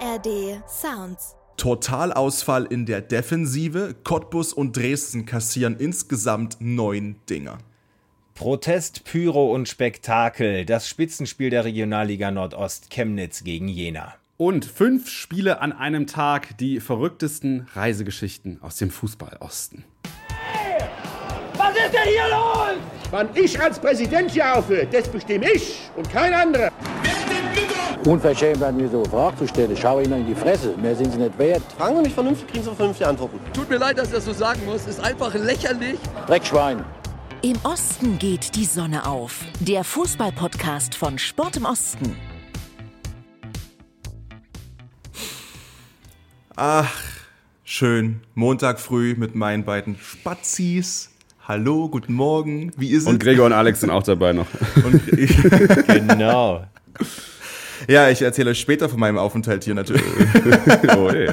ARD Sounds. Totalausfall in der Defensive. Cottbus und Dresden kassieren insgesamt 9 Dinger. Protest, Pyro und Spektakel. Das Spitzenspiel der Regionalliga Nordost Chemnitz gegen Jena. Und 5 Spiele an einem Tag. Die verrücktesten Reisegeschichten aus dem Fußball-Osten. Hey, was ist denn hier los? Wann ich als Präsident hier aufhöre, das bestimme ich und kein anderer. Unverschämt, an mir so eine Frage zu stellen. Schau ihnen in die Fresse. Mehr sind sie nicht wert. Fragen Sie mich vernünftig, kriegen Sie vernünftige Antworten. Tut mir leid, dass ich das so sagen muss. Ist einfach lächerlich. Dreckschwein. Im Osten geht die Sonne auf. Der Fußball-Podcast von Sport im Osten. Ach, schön. Montag früh mit meinen beiden Spazis. Hallo, guten Morgen. Wie ist es? Und Gregor und Alex sind auch dabei noch. Genau. Ja, ich erzähle euch später von meinem Aufenthalt hier natürlich. Oh, ey.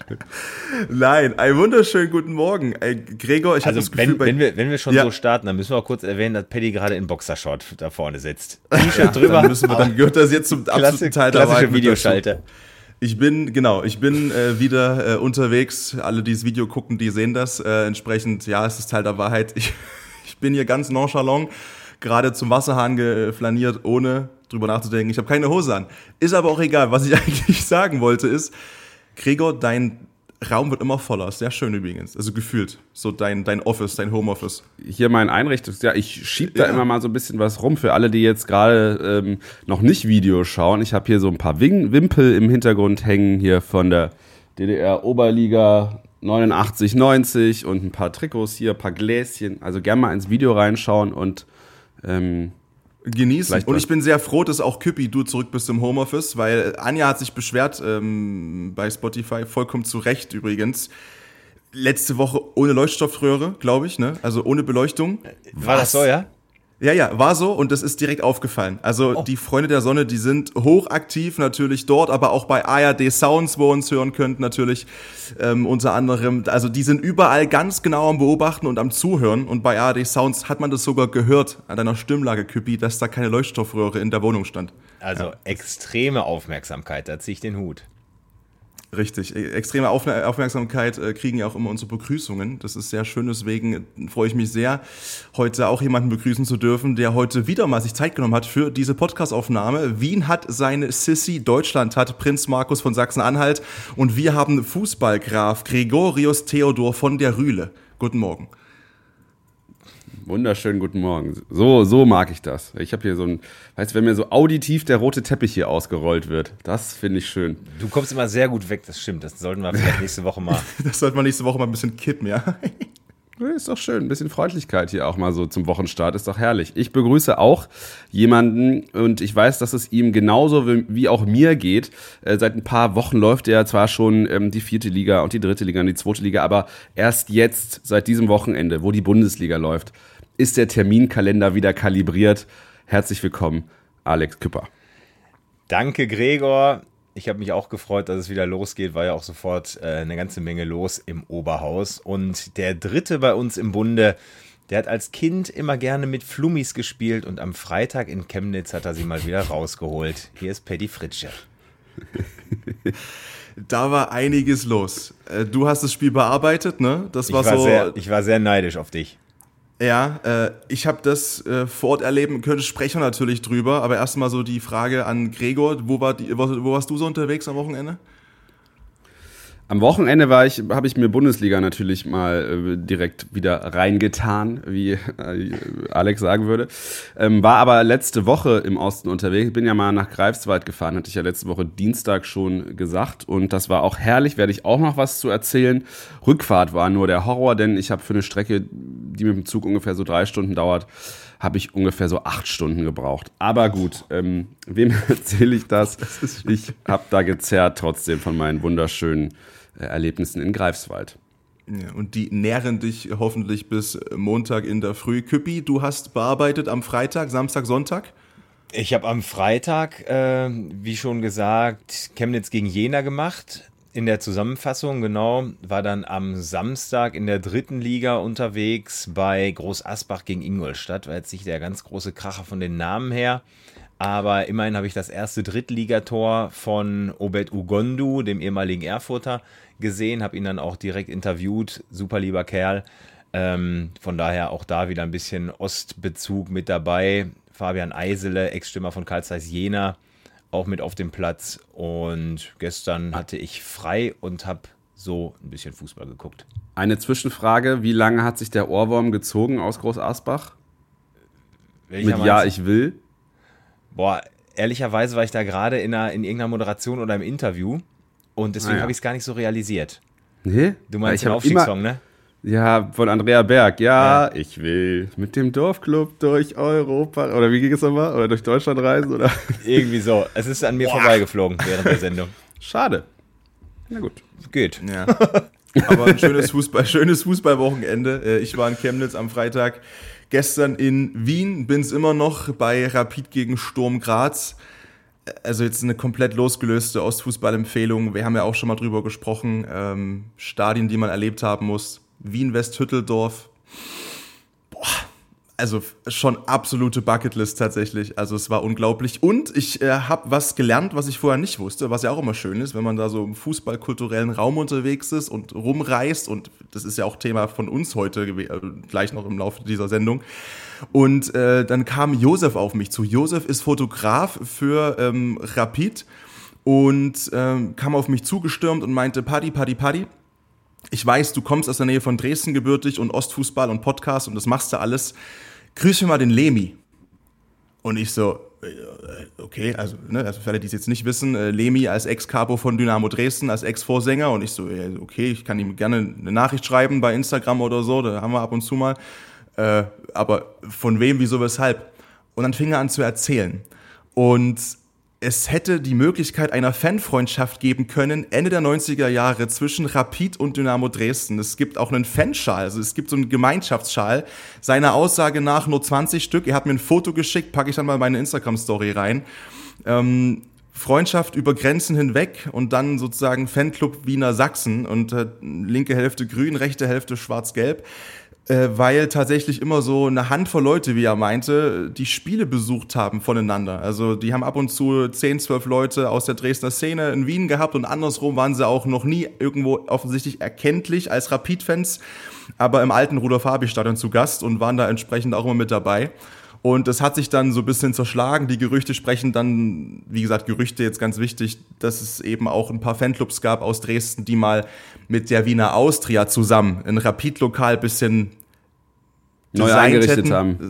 Nein, einen wunderschönen guten Morgen. Gregor, ich habe das Gefühl, wenn wir schon so starten, dann müssen wir auch kurz erwähnen, dass Paddy gerade in Boxershort da vorne sitzt. T-Shirt drüber. Dann gehört das jetzt zum absoluten Teil der Wahrheit. Klassische Videoschalter. Ich bin wieder unterwegs. Alle, die das Video gucken, die sehen das. Entsprechend, ja, es ist Teil der Wahrheit. Ich bin hier ganz nonchalant, gerade zum Wasserhahn geflaniert, ohne drüber nachzudenken. Ich habe keine Hose an. Ist aber auch egal. Was ich eigentlich sagen wollte ist, Gregor, dein Raum wird immer voller. Sehr schön übrigens. Also gefühlt. So dein Office, dein Homeoffice. Hier mein ich schiebe da immer mal so ein bisschen was rum für alle, die jetzt gerade noch nicht Video schauen. Ich habe hier so ein paar Wimpel im Hintergrund hängen, hier von der DDR-Oberliga 89, 90 und ein paar Trikots hier, ein paar Gläschen. Also gerne mal ins Video reinschauen und genießen. Und ich bin sehr froh, dass auch Küppi, du zurück bist im Homeoffice, weil Anja hat sich beschwert bei Spotify, vollkommen zu Recht übrigens. Letzte Woche ohne Leuchtstoffröhre, glaube ich, ne? Also ohne Beleuchtung. War das so, ja? Ja, war so und das ist direkt aufgefallen. Also die Freunde der Sonne, die sind hochaktiv natürlich dort, aber auch bei ARD Sounds, wo ihr uns hören könnt natürlich unter anderem. Also die sind überall ganz genau am Beobachten und am Zuhören und bei ARD Sounds hat man das sogar gehört an deiner Stimmlage, Küppi, dass da keine Leuchtstoffröhre in der Wohnung stand. Also extreme Aufmerksamkeit, da ziehe ich den Hut. Richtig, extreme Aufmerksamkeit kriegen ja auch immer unsere Begrüßungen. Das ist sehr schön, deswegen freue ich mich sehr, heute auch jemanden begrüßen zu dürfen, der heute wieder mal sich Zeit genommen hat für diese Podcast-Aufnahme. Wien hat seine Sissi, Deutschland hat Prinz Markus von Sachsen-Anhalt und wir haben Fußballgraf Gregorius Theodor von der Rühle. Guten Morgen. Wunderschönen guten Morgen. So mag ich das. Ich habe hier so wenn mir so auditiv der rote Teppich hier ausgerollt wird. Das finde ich schön. Du kommst immer sehr gut weg, das stimmt. Das sollten wir vielleicht nächste Woche mal. Das sollten wir nächste Woche mal ein bisschen kippen, ja. Ist doch schön, ein bisschen Freundlichkeit hier auch mal so zum Wochenstart, ist doch herrlich. Ich begrüße auch jemanden und ich weiß, dass es ihm genauso wie auch mir geht. Seit ein paar Wochen läuft ja zwar schon die 4. Liga und die 3. Liga und die 2. Liga, aber erst jetzt, seit diesem Wochenende, wo die Bundesliga läuft, ist der Terminkalender wieder kalibriert. Herzlich willkommen, Alex Küpper. Danke, Gregor. Ich habe mich auch gefreut, dass es wieder losgeht, war ja auch sofort eine ganze Menge los im Oberhaus. Und der Dritte bei uns im Bunde, der hat als Kind immer gerne mit Flummis gespielt und am Freitag in Chemnitz hat er sie mal wieder rausgeholt. Hier ist Paddy Fritsche. Da war einiges los. Du hast das Spiel bearbeitet, ne? Ich war sehr neidisch auf dich. Ja, ich habe das vor Ort erleben können, sprechen wir natürlich drüber, aber erstmal so die Frage an Gregor, wo warst du so unterwegs am Wochenende? Am Wochenende habe ich mir Bundesliga natürlich mal direkt wieder reingetan, wie Alex sagen würde. War aber letzte Woche im Osten unterwegs. Bin ja mal nach Greifswald gefahren, hatte ich ja letzte Woche Dienstag schon gesagt. Und das war auch herrlich, werde ich auch noch was zu erzählen. Rückfahrt war nur der Horror, denn ich habe für eine Strecke, die mit dem Zug ungefähr so 3 Stunden dauert, habe ich ungefähr so 8 Stunden gebraucht. Aber gut, wem erzähle ich das? Ich habe da gezerrt trotzdem von meinen wunderschönen Erlebnissen in Greifswald. Ja, und die nähren dich hoffentlich bis Montag in der Früh. Küppi, du hast bearbeitet am Freitag, Samstag, Sonntag? Ich habe am Freitag, wie schon gesagt, Chemnitz gegen Jena gemacht. In der Zusammenfassung, genau, war dann am Samstag in der 3. Liga unterwegs bei Groß Asbach gegen Ingolstadt. War jetzt nicht der ganz große Kracher von den Namen her. Aber immerhin habe ich das erste Drittligator von Obed Ugondu, dem ehemaligen Erfurter, gesehen, habe ihn dann auch direkt interviewt, super lieber Kerl. Von daher auch da wieder ein bisschen Ostbezug mit dabei. Fabian Eisele, Ex-Stürmer von Carl Zeiss Jena, auch mit auf dem Platz. Und gestern hatte ich frei und habe so ein bisschen Fußball geguckt. Eine Zwischenfrage, wie lange hat sich der Ohrwurm gezogen aus Groß Asbach? Welcher mit Ja, ich will? Boah, ehrlicherweise war ich da gerade in irgendeiner Moderation oder im Interview und deswegen habe ich es gar nicht so realisiert. Nee? Du meinst den Aufstiegssong, ne? Ja, von Andrea Berg. Ja, ich will mit dem Dorfclub durch Europa. Oder wie ging es nochmal? Oder durch Deutschland reisen? Oder? Irgendwie so. Es ist an mir vorbeigeflogen während der Sendung. Schade. Na gut. Geht. Ja. Aber ein schönes Fußballwochenende. Ich war in Chemnitz am Freitag. Gestern in Wien, bin's immer noch bei Rapid gegen Sturm Graz. Also jetzt eine komplett losgelöste Ostfußball-Empfehlung. Wir haben ja auch schon mal drüber gesprochen. Stadien, die man erlebt haben muss. Wien-West-Hütteldorf. Boah, also schon absolute Bucketlist tatsächlich. Also es war unglaublich. Und ich habe was gelernt, was ich vorher nicht wusste, was ja auch immer schön ist, wenn man da so im fußballkulturellen Raum unterwegs ist und rumreist. Und das ist ja auch Thema von uns heute, gleich noch im Laufe dieser Sendung. Und dann kam Josef auf mich zu. Josef ist Fotograf für Rapid und kam auf mich zugestürmt und meinte, Paddy, ich weiß, du kommst aus der Nähe von Dresden gebürtig und Ostfußball und Podcast und das machst du alles. Grüß mir mal den Lemi. Und ich so, okay, also für alle, die es jetzt nicht wissen, Lemi als Ex-Capo von Dynamo Dresden, als Ex-Vorsänger. Und ich so, okay, ich kann ihm gerne eine Nachricht schreiben bei Instagram oder so, da haben wir ab und zu mal. Aber von wem, wieso, weshalb? Und dann fing er an zu erzählen. Und es hätte die Möglichkeit einer Fanfreundschaft geben können, Ende der 90er Jahre zwischen Rapid und Dynamo Dresden. Es gibt auch einen Fanschal, also es gibt so einen Gemeinschaftsschal. Seiner Aussage nach nur 20 Stück. Er hat mir ein Foto geschickt, packe ich dann mal in meine Instagram-Story rein. Freundschaft über Grenzen hinweg und dann sozusagen Fanclub Wiener Sachsen und linke Hälfte grün, rechte Hälfte schwarz-gelb. Weil tatsächlich immer so eine Handvoll Leute, wie er meinte, die Spiele besucht haben voneinander. Also die haben ab und zu 10, 12 Leute aus der Dresdner Szene in Wien gehabt und andersrum waren sie auch noch nie irgendwo offensichtlich erkenntlich als Rapid-Fans, aber im alten Rudolf-Habich-Stadion zu Gast und waren da entsprechend auch immer mit dabei. Und das hat sich dann so ein bisschen zerschlagen. Die Gerüchte sprechen dann, wie gesagt, Gerüchte jetzt ganz wichtig, dass es eben auch ein paar Fanclubs gab aus Dresden, die mal mit der Wiener Austria zusammen ein Rapid-Lokal bisschen neu eingerichtet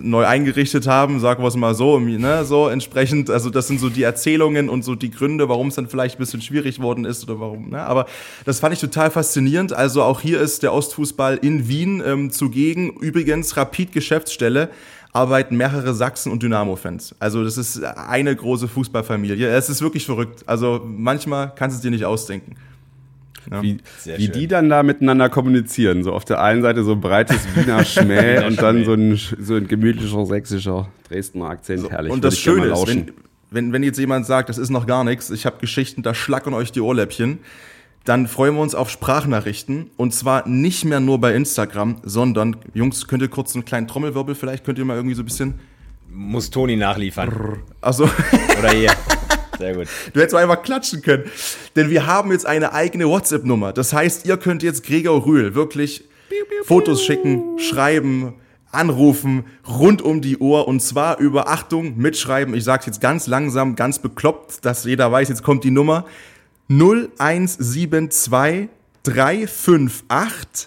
haben, sagen wir es mal so, ne, so entsprechend, also das sind so die Erzählungen und so die Gründe, warum es dann vielleicht ein bisschen schwierig worden ist oder warum, ne, aber das fand ich total faszinierend. Also auch hier ist der Ostfußball in Wien zugegen. Übrigens, Rapid-Geschäftsstelle arbeiten mehrere Sachsen- und Dynamo-Fans. Also das ist eine große Fußballfamilie. Es ist wirklich verrückt. Also manchmal kannst du es dir nicht ausdenken. Ja. Wie die dann da miteinander kommunizieren. So auf der einen Seite so ein breites Wiener Schmäh und dann so ein gemütlicher sächsischer Dresdner Akzent. So, herrlich. Und das Schöne ist, wenn jetzt jemand sagt, das ist noch gar nichts, ich habe Geschichten, da schlackern euch die Ohrläppchen, dann freuen wir uns auf Sprachnachrichten. Und zwar nicht mehr nur bei Instagram, sondern, Jungs, könnt ihr kurz einen kleinen Trommelwirbel vielleicht, könnt ihr mal irgendwie so ein bisschen... Muss Toni nachliefern. Achso. Oder hier. Sehr gut. Du hättest mal einfach klatschen können. Denn wir haben jetzt eine eigene WhatsApp-Nummer. Das heißt, ihr könnt jetzt Gregor Rühl wirklich Fotos schicken, schreiben, anrufen, rund um die Uhr. Und zwar über, Achtung, mitschreiben. Ich sag's jetzt ganz langsam, ganz bekloppt, dass jeder weiß, jetzt kommt die Nummer. 0172 358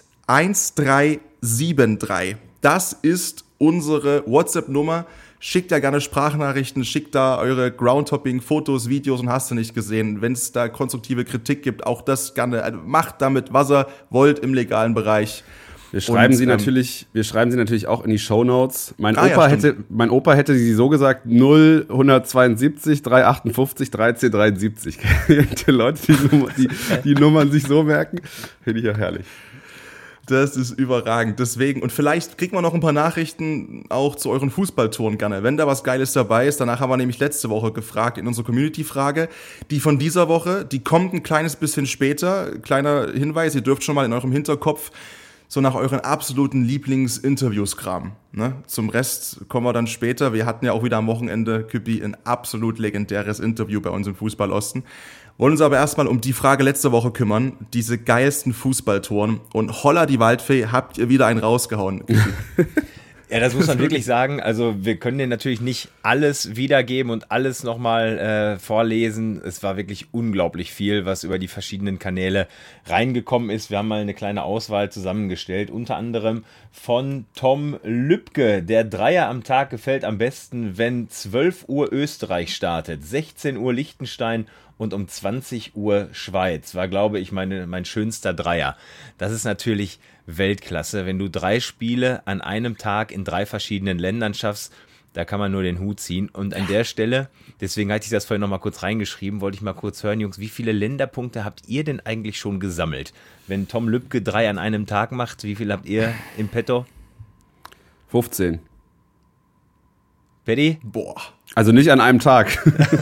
1373. Das ist unsere WhatsApp-Nummer. Schickt da gerne Sprachnachrichten, schickt da eure Groundhopping-Fotos, Videos und hast du nicht gesehen. Wenn es da konstruktive Kritik gibt, auch das gerne. Also macht damit, was ihr wollt im legalen Bereich. Wir schreiben sie natürlich auch in die Shownotes. Mein Opa hätte sie so gesagt: 0172 358 1373. Die Leute, die Nummern sich so merken, finde ich ja herrlich. Das ist überragend. Deswegen, und vielleicht kriegt man noch ein paar Nachrichten auch zu euren Fußballtouren gerne, wenn da was Geiles dabei ist. Danach haben wir nämlich letzte Woche gefragt in unserer Community-Frage. Die von dieser Woche, die kommt ein kleines bisschen später. Kleiner Hinweis, ihr dürft schon mal in eurem Hinterkopf so nach euren absoluten Lieblings-Interviews kramen. Ne? Zum Rest kommen wir dann später. Wir hatten ja auch wieder am Wochenende, Küppi, ein absolut legendäres Interview bei uns im Fußballosten. Wollen uns aber erstmal um die Frage letzte Woche kümmern. Diese geilsten Fußballtoren. Und holla die Waldfee, habt ihr wieder einen rausgehauen, Küppi. Ja, das muss man wirklich sagen. Also wir können dir natürlich nicht alles wiedergeben und alles nochmal vorlesen. Es war wirklich unglaublich viel, was über die verschiedenen Kanäle reingekommen ist. Wir haben mal eine kleine Auswahl zusammengestellt, unter anderem von Tom Lübke. Der Dreier am Tag gefällt am besten, wenn 12 Uhr Österreich startet, 16 Uhr Liechtenstein und um 20 Uhr Schweiz. War, glaube ich, mein schönster Dreier. Das ist natürlich Weltklasse. Wenn du 3 Spiele an einem Tag in 3 verschiedenen Ländern schaffst, da kann man nur den Hut ziehen. Und an der Stelle, deswegen hatte ich das vorhin noch mal kurz reingeschrieben, wollte ich mal kurz hören, Jungs, wie viele Länderpunkte habt ihr denn eigentlich schon gesammelt? Wenn Tom Lübke 3 an einem Tag macht, wie viel habt ihr im Petto? 15. Paddy? Boah. Also nicht an einem Tag.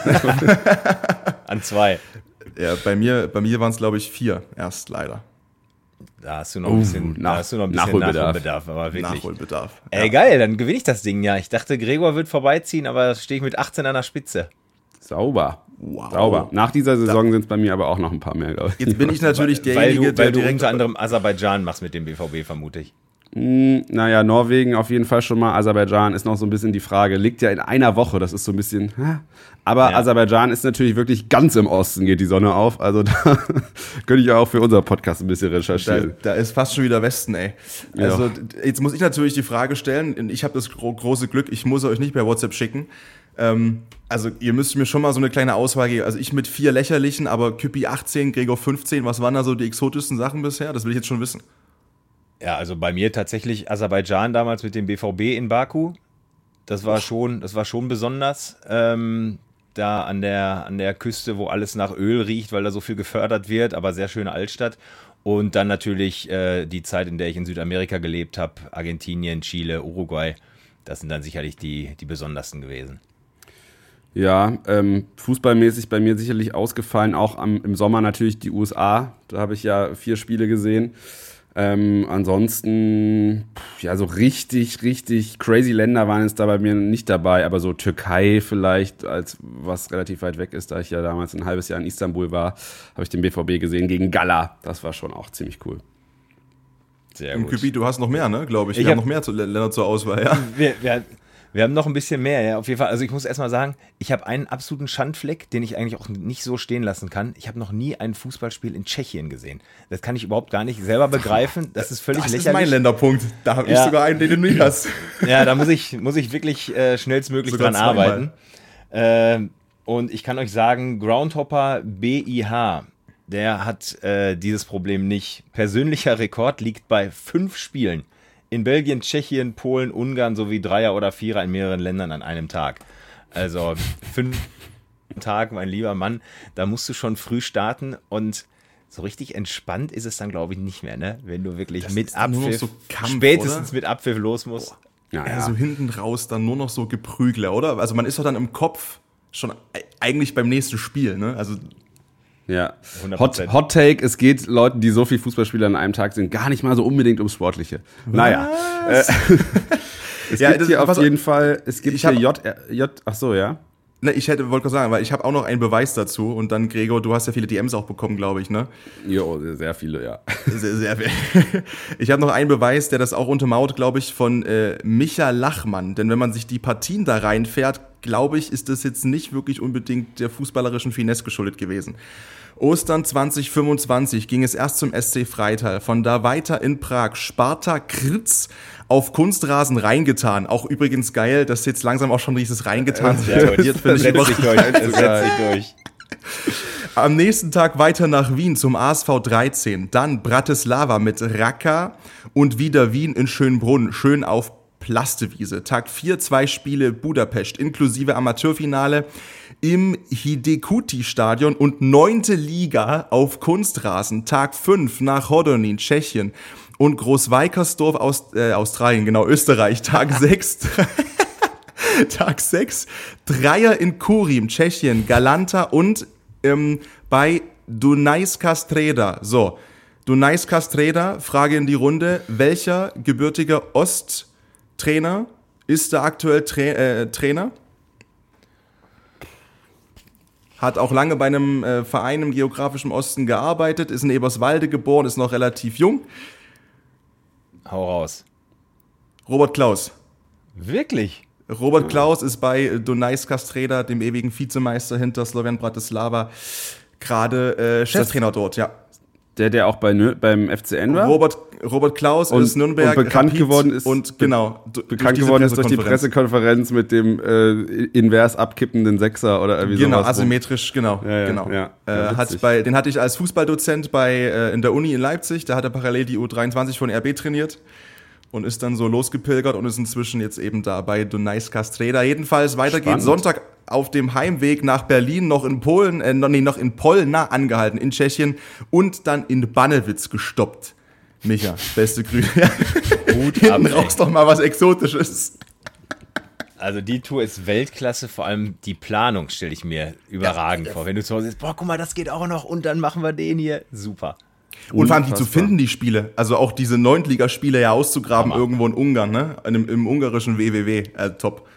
An 2. Ja, bei mir waren es, glaube ich, 4 erst leider. Da hast du noch ein bisschen, Nachholbedarf, aber wirklich. Nachholbedarf. Ey, geil, dann gewinne ich das Ding ja. Ich dachte, Gregor wird vorbeiziehen, aber stehe ich mit 18 an der Spitze. Sauber. Wow. Sauber. Nach dieser Saison sind es bei mir aber auch noch ein paar mehr, glaube ich. Jetzt bin ich natürlich derjenige, weil du unter anderem Aserbaidschan machst mit dem BVB, vermute ich. Naja, Norwegen auf jeden Fall schon mal. Aserbaidschan ist noch so ein bisschen die Frage. Liegt ja in einer Woche, das ist so ein bisschen... Aber ja. Aserbaidschan ist natürlich wirklich ganz im Osten, geht die Sonne auf. Also da könnte ich auch für unser Podcast ein bisschen recherchieren. Da ist fast schon wieder Westen, ey. Also ja. Jetzt muss ich natürlich die Frage stellen. Ich habe das große Glück, ich muss euch nicht per WhatsApp schicken. Also ihr müsst mir schon mal so eine kleine Auswahl geben. Also ich mit 4 lächerlichen, aber Küppi 18, Gregor 15. Was waren da so die exotischsten Sachen bisher? Das will ich jetzt schon wissen. Ja, also bei mir tatsächlich Aserbaidschan damals mit dem BVB in Baku. Das war schon besonders. Da an der Küste, wo alles nach Öl riecht, weil da so viel gefördert wird, aber sehr schöne Altstadt. Und dann natürlich die Zeit, in der ich in Südamerika gelebt habe, Argentinien, Chile, Uruguay. Das sind dann sicherlich die besondersten gewesen. Ja, fußballmäßig bei mir sicherlich ausgefallen, auch im Sommer natürlich die USA. Da habe ich ja 4 Spiele gesehen. Ansonsten, ja, so richtig crazy Länder waren jetzt da bei mir nicht dabei, aber so Türkei vielleicht, als was relativ weit weg ist, da ich ja damals ein halbes Jahr in Istanbul war, habe ich den BVB gesehen gegen Gala. Das war schon auch ziemlich cool. Sehr gut. Küppi, du hast noch mehr, ne, glaube ich. Wir haben noch mehr Länder zur Auswahl, ja. Wir haben noch ein bisschen mehr, ja, auf jeden Fall. Also ich muss erstmal sagen, ich habe einen absoluten Schandfleck, den ich eigentlich auch nicht so stehen lassen kann. Ich habe noch nie ein Fußballspiel in Tschechien gesehen. Das kann ich überhaupt gar nicht selber begreifen. Das ist völlig lächerlich. Das ist mein Länderpunkt. Da habe ich sogar einen, den du nicht hast. Ja, da muss ich wirklich schnellstmöglich sogar dran arbeiten. Und ich kann euch sagen, Groundhopper BIH, der hat dieses Problem nicht. Persönlicher Rekord liegt bei 5 Spielen. In Belgien, Tschechien, Polen, Ungarn sowie 3er oder 4er in mehreren Ländern an einem Tag. Also 5 Tage, mein lieber Mann, da musst du schon früh starten und so richtig entspannt ist es dann, glaube ich, nicht mehr, ne? Wenn du wirklich mit Abpfiff, so Kampf, spätestens mit Abpfiff los musst. Ja, so hinten raus dann nur noch so Geprügler, oder? Also man ist doch dann im Kopf schon eigentlich beim nächsten Spiel, ne? Also ja, Hot Take, es geht Leuten, die so viel Fußballspieler an einem Tag sind, gar nicht mal so unbedingt ums Sportliche. Naja. Es gibt hier auf jeden Fall, es gibt hier ach so, ja. Ne, wollte gerade sagen, weil ich habe auch noch einen Beweis dazu und dann, Gregor, du hast ja viele DMs auch bekommen, glaube ich, ne? Jo, sehr viele, ja. Sehr viel. Ich habe noch einen Beweis, der das auch untermauert, glaube ich, von Micha Lachmann. Denn wenn man sich die Partien da reinfährt, glaube ich, ist das jetzt nicht wirklich unbedingt der fußballerischen Finesse geschuldet gewesen. Ostern 2025 ging es erst zum SC Freital, von da weiter in Prag, Sparta Kritz auf Kunstrasen reingetan. Auch übrigens geil, dass jetzt langsam auch schon dieses reingetan wird. Setzt sich durch. Am nächsten Tag weiter nach Wien zum ASV 13, dann Bratislava mit Raka und wieder Wien in Schönbrunn, schön auf Plastewiese. Tag 4, 2 Spiele Budapest, inklusive Amateurfinale im Hidekuti-Stadion und 9. Liga auf Kunstrasen. Tag 5 nach Hodonín, Tschechien und Großweikersdorf Australien, genau, Österreich. Tag 6, Tag 6, Dreier in Kurim, Tschechien, Galanta und bei Dunajska Streda. So, Dunajska Streda, Frage in die Runde. Welcher gebürtiger Osttrainer ist da aktuell Trainer? Hat auch lange bei einem Verein im geografischen Osten gearbeitet, ist in Eberswalde geboren, ist noch relativ jung. Hau raus. Robert Klaus. Wirklich? Robert Klaus ist bei Dunajska Streda, dem ewigen Vizemeister hinter Slovan Bratislava, gerade Cheftrainer dort, ja. Der auch beim FCN war? Robert Klaus ist Nürnberg und bekannt Rapid geworden ist und genau bekannt geworden ist durch die Pressekonferenz mit dem invers abkippenden Sechser oder irgendwie genau, sowas. Asymmetrisch, genau. Ja, den hatte ich als Fußballdozent in der Uni in Leipzig, da hat er parallel die U23 von RB trainiert und ist dann so losgepilgert und ist inzwischen jetzt eben da bei Dunajska Streda. Jedenfalls weiter geht's Sonntag auf dem Heimweg nach Berlin, noch in Polna angehalten, in Tschechien und dann in Bannewitz gestoppt. Micha, beste Grüße. Gut, hinten raus doch mal was Exotisches. Also die Tour ist Weltklasse, vor allem die Planung stelle ich mir überragend vor. Wenn du zu Hause sitzt, guck mal, das geht auch noch und dann machen wir den hier. Super. Und vor allem die zu finden, die Spiele. Also auch diese 9-Liga-Spiele ja auszugraben irgendwo in Ungarn, ne? Im ungarischen WWW. Top.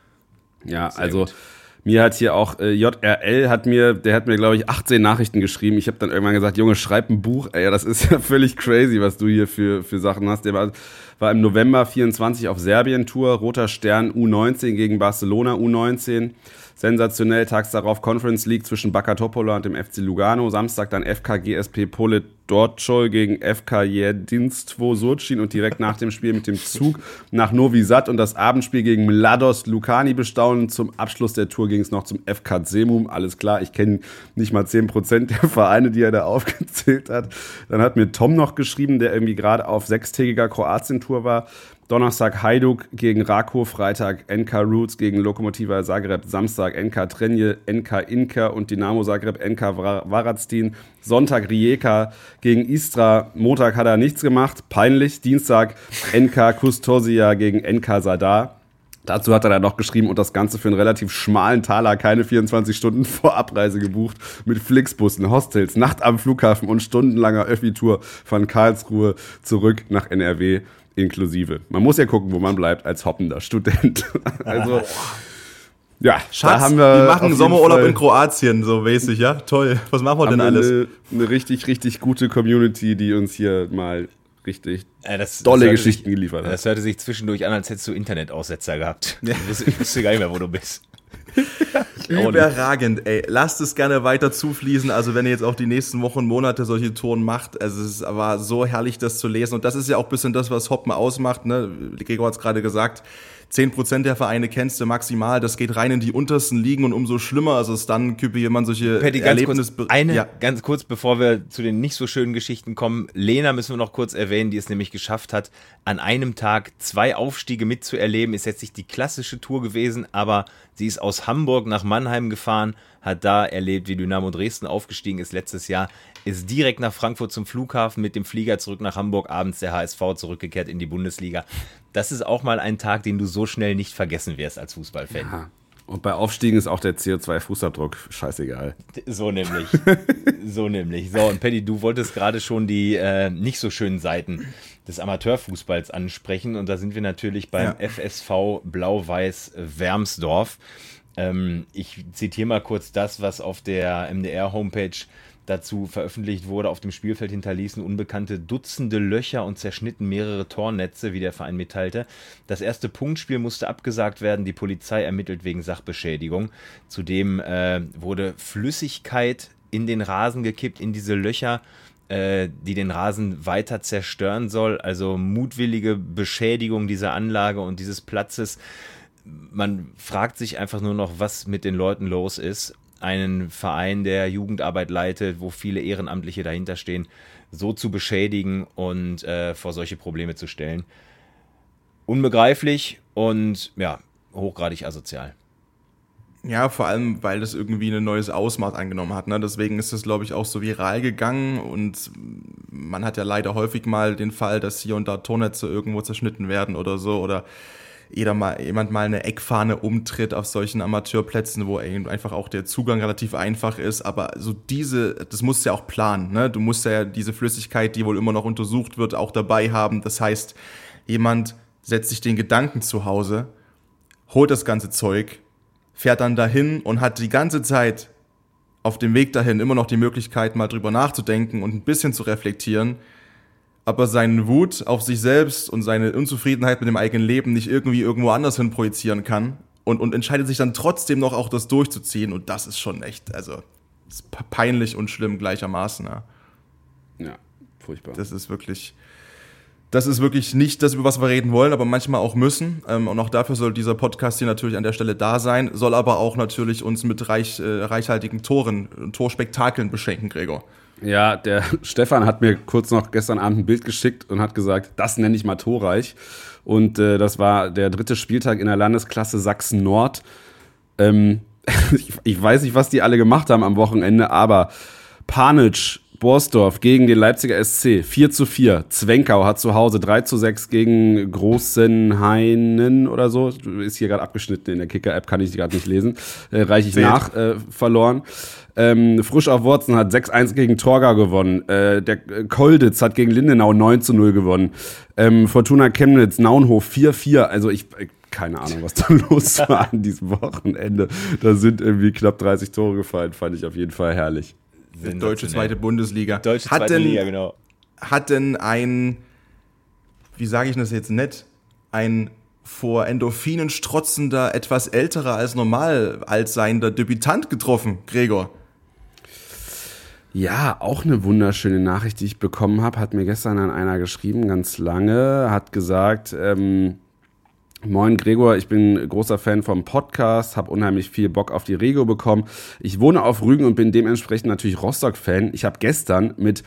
Ja, sehr also gut. Mir hat hier auch JRL, der hat mir, glaube ich, 18 Nachrichten geschrieben. Ich habe dann irgendwann gesagt, Junge, schreib ein Buch. Ey, das ist ja völlig crazy, was du hier für Sachen hast. Der war im November 24 auf Serbien-Tour, Roter Stern U19 gegen Barcelona U19. Sensationell, tags darauf Conference League zwischen Baka Topola und dem FC Lugano. Samstag dann FK GSP Pole Dortschol gegen FK Jedinstvo Surčin und direkt nach dem Spiel mit dem Zug nach Novi Sad und das Abendspiel gegen Mladost Lukani bestaunen. Zum Abschluss der Tour ging es noch zum FK Zemum. Alles klar, ich kenne nicht mal 10% der Vereine, die er da aufgezählt hat. Dann hat mir Tom noch geschrieben, der irgendwie gerade auf 6-tägiger Kroatien-Tour war. Donnerstag Hajduk gegen Rako, Freitag NK Roots gegen Lokomotiva Zagreb, Samstag NK Trenje, NK Inka und Dinamo Zagreb, NK Varazdin, Sonntag Rijeka gegen Istra, Montag hat er nichts gemacht, peinlich, Dienstag NK Kustosia gegen NK Zadar. Dazu hat er dann noch geschrieben und das Ganze für einen relativ schmalen Taler, keine 24 Stunden vor Abreise gebucht, mit Flixbussen, Hostels, Nacht am Flughafen und stundenlanger Öffi-Tour von Karlsruhe zurück nach NRW. Inklusive. Man muss ja gucken, wo man bleibt als hoppender Student. Also, ja, Schatz, da haben wir machen Sommerurlaub in Kroatien, so mäßig, ja? Toll. Was machen wir denn alles? Eine richtig, richtig gute Community, die uns hier mal richtig dolle Geschichten geliefert hat. Das hörte sich zwischendurch an, als hättest du Internetaussetzer gehabt. Ja. Ich wusste gar nicht mehr, wo du bist. Überragend, ey. Lasst es gerne weiter zufließen. Also wenn ihr jetzt auch die nächsten Wochen und Monate solche Touren macht, also es war so herrlich, das zu lesen. Und das ist ja auch ein bisschen das, was Hoppen ausmacht. Ne? Gregor hat es gerade gesagt, 10% der Vereine kennst du maximal. Das geht rein in die untersten Ligen und umso schlimmer ist es dann, wenn man solche Erlebnisse... Ganz kurz, bevor wir zu den nicht so schönen Geschichten kommen. Lena müssen wir noch kurz erwähnen, die es nämlich geschafft hat, an einem Tag 2 Aufstiege mitzuerleben. Ist jetzt nicht die klassische Tour gewesen, aber sie ist aus Hamburg nach Mannheim gefahren, hat da erlebt, wie Dynamo Dresden aufgestiegen ist letztes Jahr, ist direkt nach Frankfurt zum Flughafen mit dem Flieger zurück nach Hamburg, abends der HSV zurückgekehrt in die Bundesliga. Das ist auch mal ein Tag, den du so schnell nicht vergessen wirst als Fußballfan. Ja. Und bei Aufstiegen ist auch der CO2-Fußabdruck scheißegal. So nämlich. So, und Paddy, du wolltest gerade schon die nicht so schönen Seiten des Amateurfußballs ansprechen. Und da sind wir natürlich beim FSV Blau-Weiß Wermsdorf. Ich zitiere mal kurz das, was auf der MDR-Homepage dazu veröffentlicht wurde. Auf dem Spielfeld hinterließen Unbekannte Dutzende Löcher und zerschnitten mehrere Tornetze, wie der Verein mitteilte. Das erste Punktspiel musste abgesagt werden. Die Polizei ermittelt wegen Sachbeschädigung. Zudem wurde Flüssigkeit in den Rasen gekippt, in diese Löcher, die den Rasen weiter zerstören soll. Also mutwillige Beschädigung dieser Anlage und dieses Platzes. Man fragt sich einfach nur noch, was mit den Leuten los ist. Einen Verein, der Jugendarbeit leitet, wo viele Ehrenamtliche dahinter stehen, so zu beschädigen und vor solche Probleme zu stellen. Unbegreiflich und ja, hochgradig asozial. Ja, vor allem, weil das irgendwie ein neues Ausmaß angenommen hat. Ne? Deswegen ist das, glaube ich, auch so viral gegangen und man hat ja leider häufig mal den Fall, dass hier und da Tornetze irgendwo zerschnitten werden oder so oder jemand mal eine Eckfahne umtritt auf solchen Amateurplätzen, wo einfach auch der Zugang relativ einfach ist, aber so das musst du ja auch planen, ne? Du musst ja diese Flüssigkeit, die wohl immer noch untersucht wird, auch dabei haben. Das heißt, jemand setzt sich den Gedanken zu Hause, holt das ganze Zeug, fährt dann dahin und hat die ganze Zeit auf dem Weg dahin immer noch die Möglichkeit, mal drüber nachzudenken und ein bisschen zu reflektieren, aber seine Wut auf sich selbst und seine Unzufriedenheit mit dem eigenen Leben nicht irgendwie irgendwo anders hin projizieren kann und entscheidet sich dann trotzdem noch auch das durchzuziehen, und das ist schon echt, also ist peinlich und schlimm gleichermaßen. Ja, furchtbar. Das ist wirklich nicht das, über was wir reden wollen, aber manchmal auch müssen. Und auch dafür soll dieser Podcast hier natürlich an der Stelle da sein, soll aber auch natürlich uns mit reichhaltigen Torspektakeln beschenken, Gregor. Ja, der Stefan hat mir kurz noch gestern Abend ein Bild geschickt und hat gesagt, das nenne ich mal torreich. Und das war der 3. Spieltag in der Landesklasse Sachsen-Nord. Ich weiß nicht, was die alle gemacht haben am Wochenende, aber Panitsch, Borsdorf gegen den Leipziger SC 4:4. Zwenkau hat zu Hause 3:6 gegen Großenhainen oder so. Ist hier gerade abgeschnitten in der Kicker-App, kann ich gerade nicht lesen. Reiche ich nach, verloren. Frisch auf Worzen hat 6:1 gegen Torgau gewonnen. Der Kolditz hat gegen Lindenau 9:0 gewonnen. Fortuna Chemnitz, Naunhof 4:4. Also keine Ahnung, was da los war an diesem Wochenende. Da sind irgendwie knapp 30 Tore gefallen, fand ich auf jeden Fall herrlich. Deutsche zweite Bundesliga. Deutsche zweite Liga, genau. Hat denn wie sage ich das jetzt nett, ein vor Endorphinen strotzender, etwas älterer als normal alt seiender Debütant getroffen, Gregor? Ja, auch eine wunderschöne Nachricht, die ich bekommen habe. Hat mir gestern an einer geschrieben, ganz lange. Hat gesagt, Moin Gregor, ich bin großer Fan vom Podcast, habe unheimlich viel Bock auf die Rego bekommen. Ich wohne auf Rügen und bin dementsprechend natürlich Rostock-Fan. Ich habe gestern mit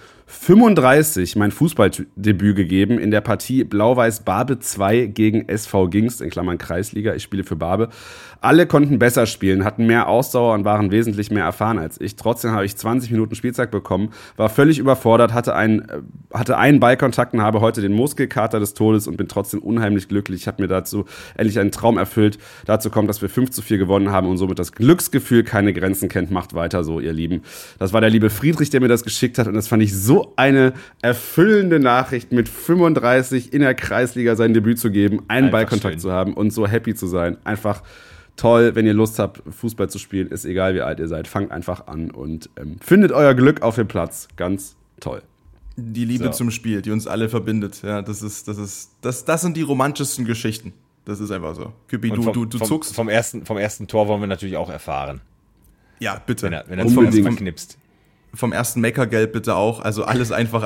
35 mein Fußballdebüt gegeben in der Partie Blau-Weiß Barbe 2 gegen SV Gingst, in Klammern Kreisliga, ich spiele für Barbe. Alle konnten besser spielen, hatten mehr Ausdauer und waren wesentlich mehr erfahren als ich. Trotzdem habe ich 20 Minuten Spielzeit bekommen, war völlig überfordert, hatte einen Ballkontakt und habe heute den Muskelkater des Todes und bin trotzdem unheimlich glücklich. Ich habe mir dazu endlich einen Traum erfüllt. Dazu kommt, dass wir 5:4 gewonnen haben und somit das Glücksgefühl keine Grenzen kennt. Macht weiter so, ihr Lieben. Das war der liebe Friedrich, der mir das geschickt hat, und das fand ich so eine erfüllende Nachricht, mit 35 in der Kreisliga sein Debüt zu geben, einen Ballkontakt zu haben und so happy zu sein. Einfach toll, wenn ihr Lust habt, Fußball zu spielen, ist egal, wie alt ihr seid, fangt einfach an und findet euer Glück auf dem Platz. Ganz toll. Die Liebe zum Spiel, die uns alle verbindet. Ja, das sind die romantischsten Geschichten. Das ist einfach so. Küppi, du zuckst. Vom ersten Tor wollen wir natürlich auch erfahren. Ja, bitte. Wenn er unbedingt knipst. Vom ersten Meckergeld bitte auch. Also alles einfach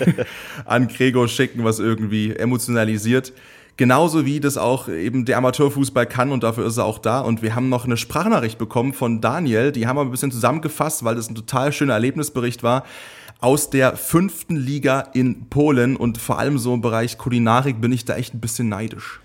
an Gregor schicken, was irgendwie emotionalisiert. Genauso wie das auch eben der Amateurfußball kann, und dafür ist er auch da. Und wir haben noch eine Sprachnachricht bekommen von Daniel, die haben wir ein bisschen zusammengefasst, weil das ein total schöner Erlebnisbericht war, aus der 5. Liga in Polen, und vor allem so im Bereich Kulinarik bin ich da echt ein bisschen neidisch.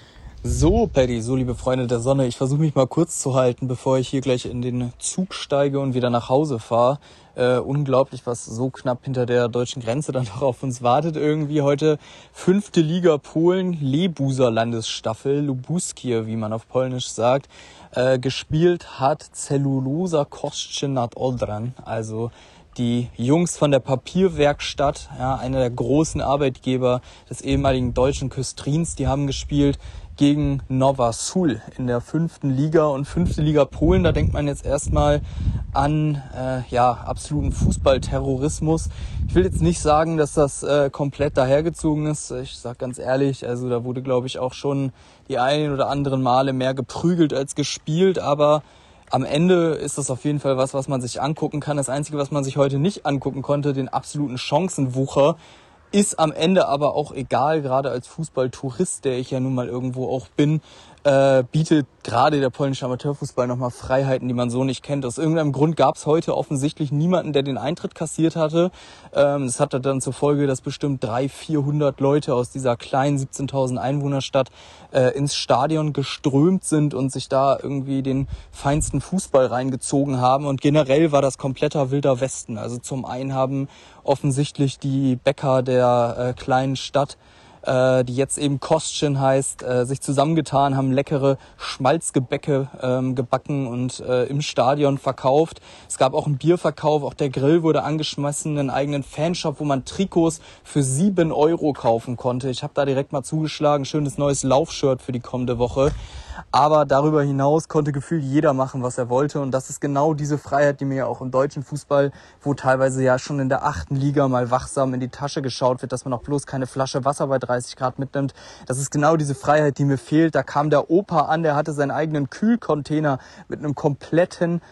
So, Paddy, so liebe Freunde der Sonne, ich versuche mich mal kurz zu halten, bevor ich hier gleich in den Zug steige und wieder nach Hause fahre. Unglaublich, was so knapp hinter der deutschen Grenze dann noch auf uns wartet. Irgendwie heute 5. Liga Polen, Lebuser Landesstaffel, Lubuskie, wie man auf Polnisch sagt. Gespielt hat Cellulosa Kostce nad Odrą, also die Jungs von der Papierwerkstatt, ja, einer der großen Arbeitgeber des ehemaligen deutschen Köstrins, die haben gespielt gegen Nowa Sól in der 5. Liga. Und 5. Liga Polen, da denkt man jetzt erstmal an absoluten Fußballterrorismus. Ich will jetzt nicht sagen, dass das komplett dahergezogen ist. Ich sag ganz ehrlich, also da wurde, glaube ich, auch schon die ein oder anderen Male mehr geprügelt als gespielt, aber am Ende ist das auf jeden Fall was man sich angucken kann. Das Einzige, was man sich heute nicht angucken konnte, den absoluten Chancenwucher, ist am Ende aber auch egal, gerade als Fußballtourist, der ich ja nun mal irgendwo auch bin, bietet gerade der polnische Amateurfußball nochmal Freiheiten, die man so nicht kennt. Aus irgendeinem Grund gab es heute offensichtlich niemanden, der den Eintritt kassiert hatte. Das hatte dann zur Folge, dass bestimmt 300-400 Leute aus dieser kleinen 17.000 Einwohnerstadt ins Stadion geströmt sind und sich da irgendwie den feinsten Fußball reingezogen haben. Und generell war das kompletter wilder Westen. Also zum einen haben offensichtlich die Bäcker der kleinen Stadt die jetzt eben Kostchen heißt, sich zusammengetan, haben leckere Schmalzgebäcke gebacken und im Stadion verkauft. Es gab auch einen Bierverkauf, auch der Grill wurde angeschmissen, einen eigenen Fanshop, wo man Trikots für 7 € kaufen konnte. Ich habe da direkt mal zugeschlagen, schönes neues Laufshirt für die kommende Woche. Aber darüber hinaus konnte gefühlt jeder machen, was er wollte. Und das ist genau diese Freiheit, die mir ja auch im deutschen Fußball, wo teilweise ja schon in der 8. Liga mal wachsam in die Tasche geschaut wird, dass man auch bloß keine Flasche Wasser bei 30 Grad mitnimmt. Das ist genau diese Freiheit, die mir fehlt. Da kam der Opa an, der hatte seinen eigenen Kühlcontainer mit einer kompletten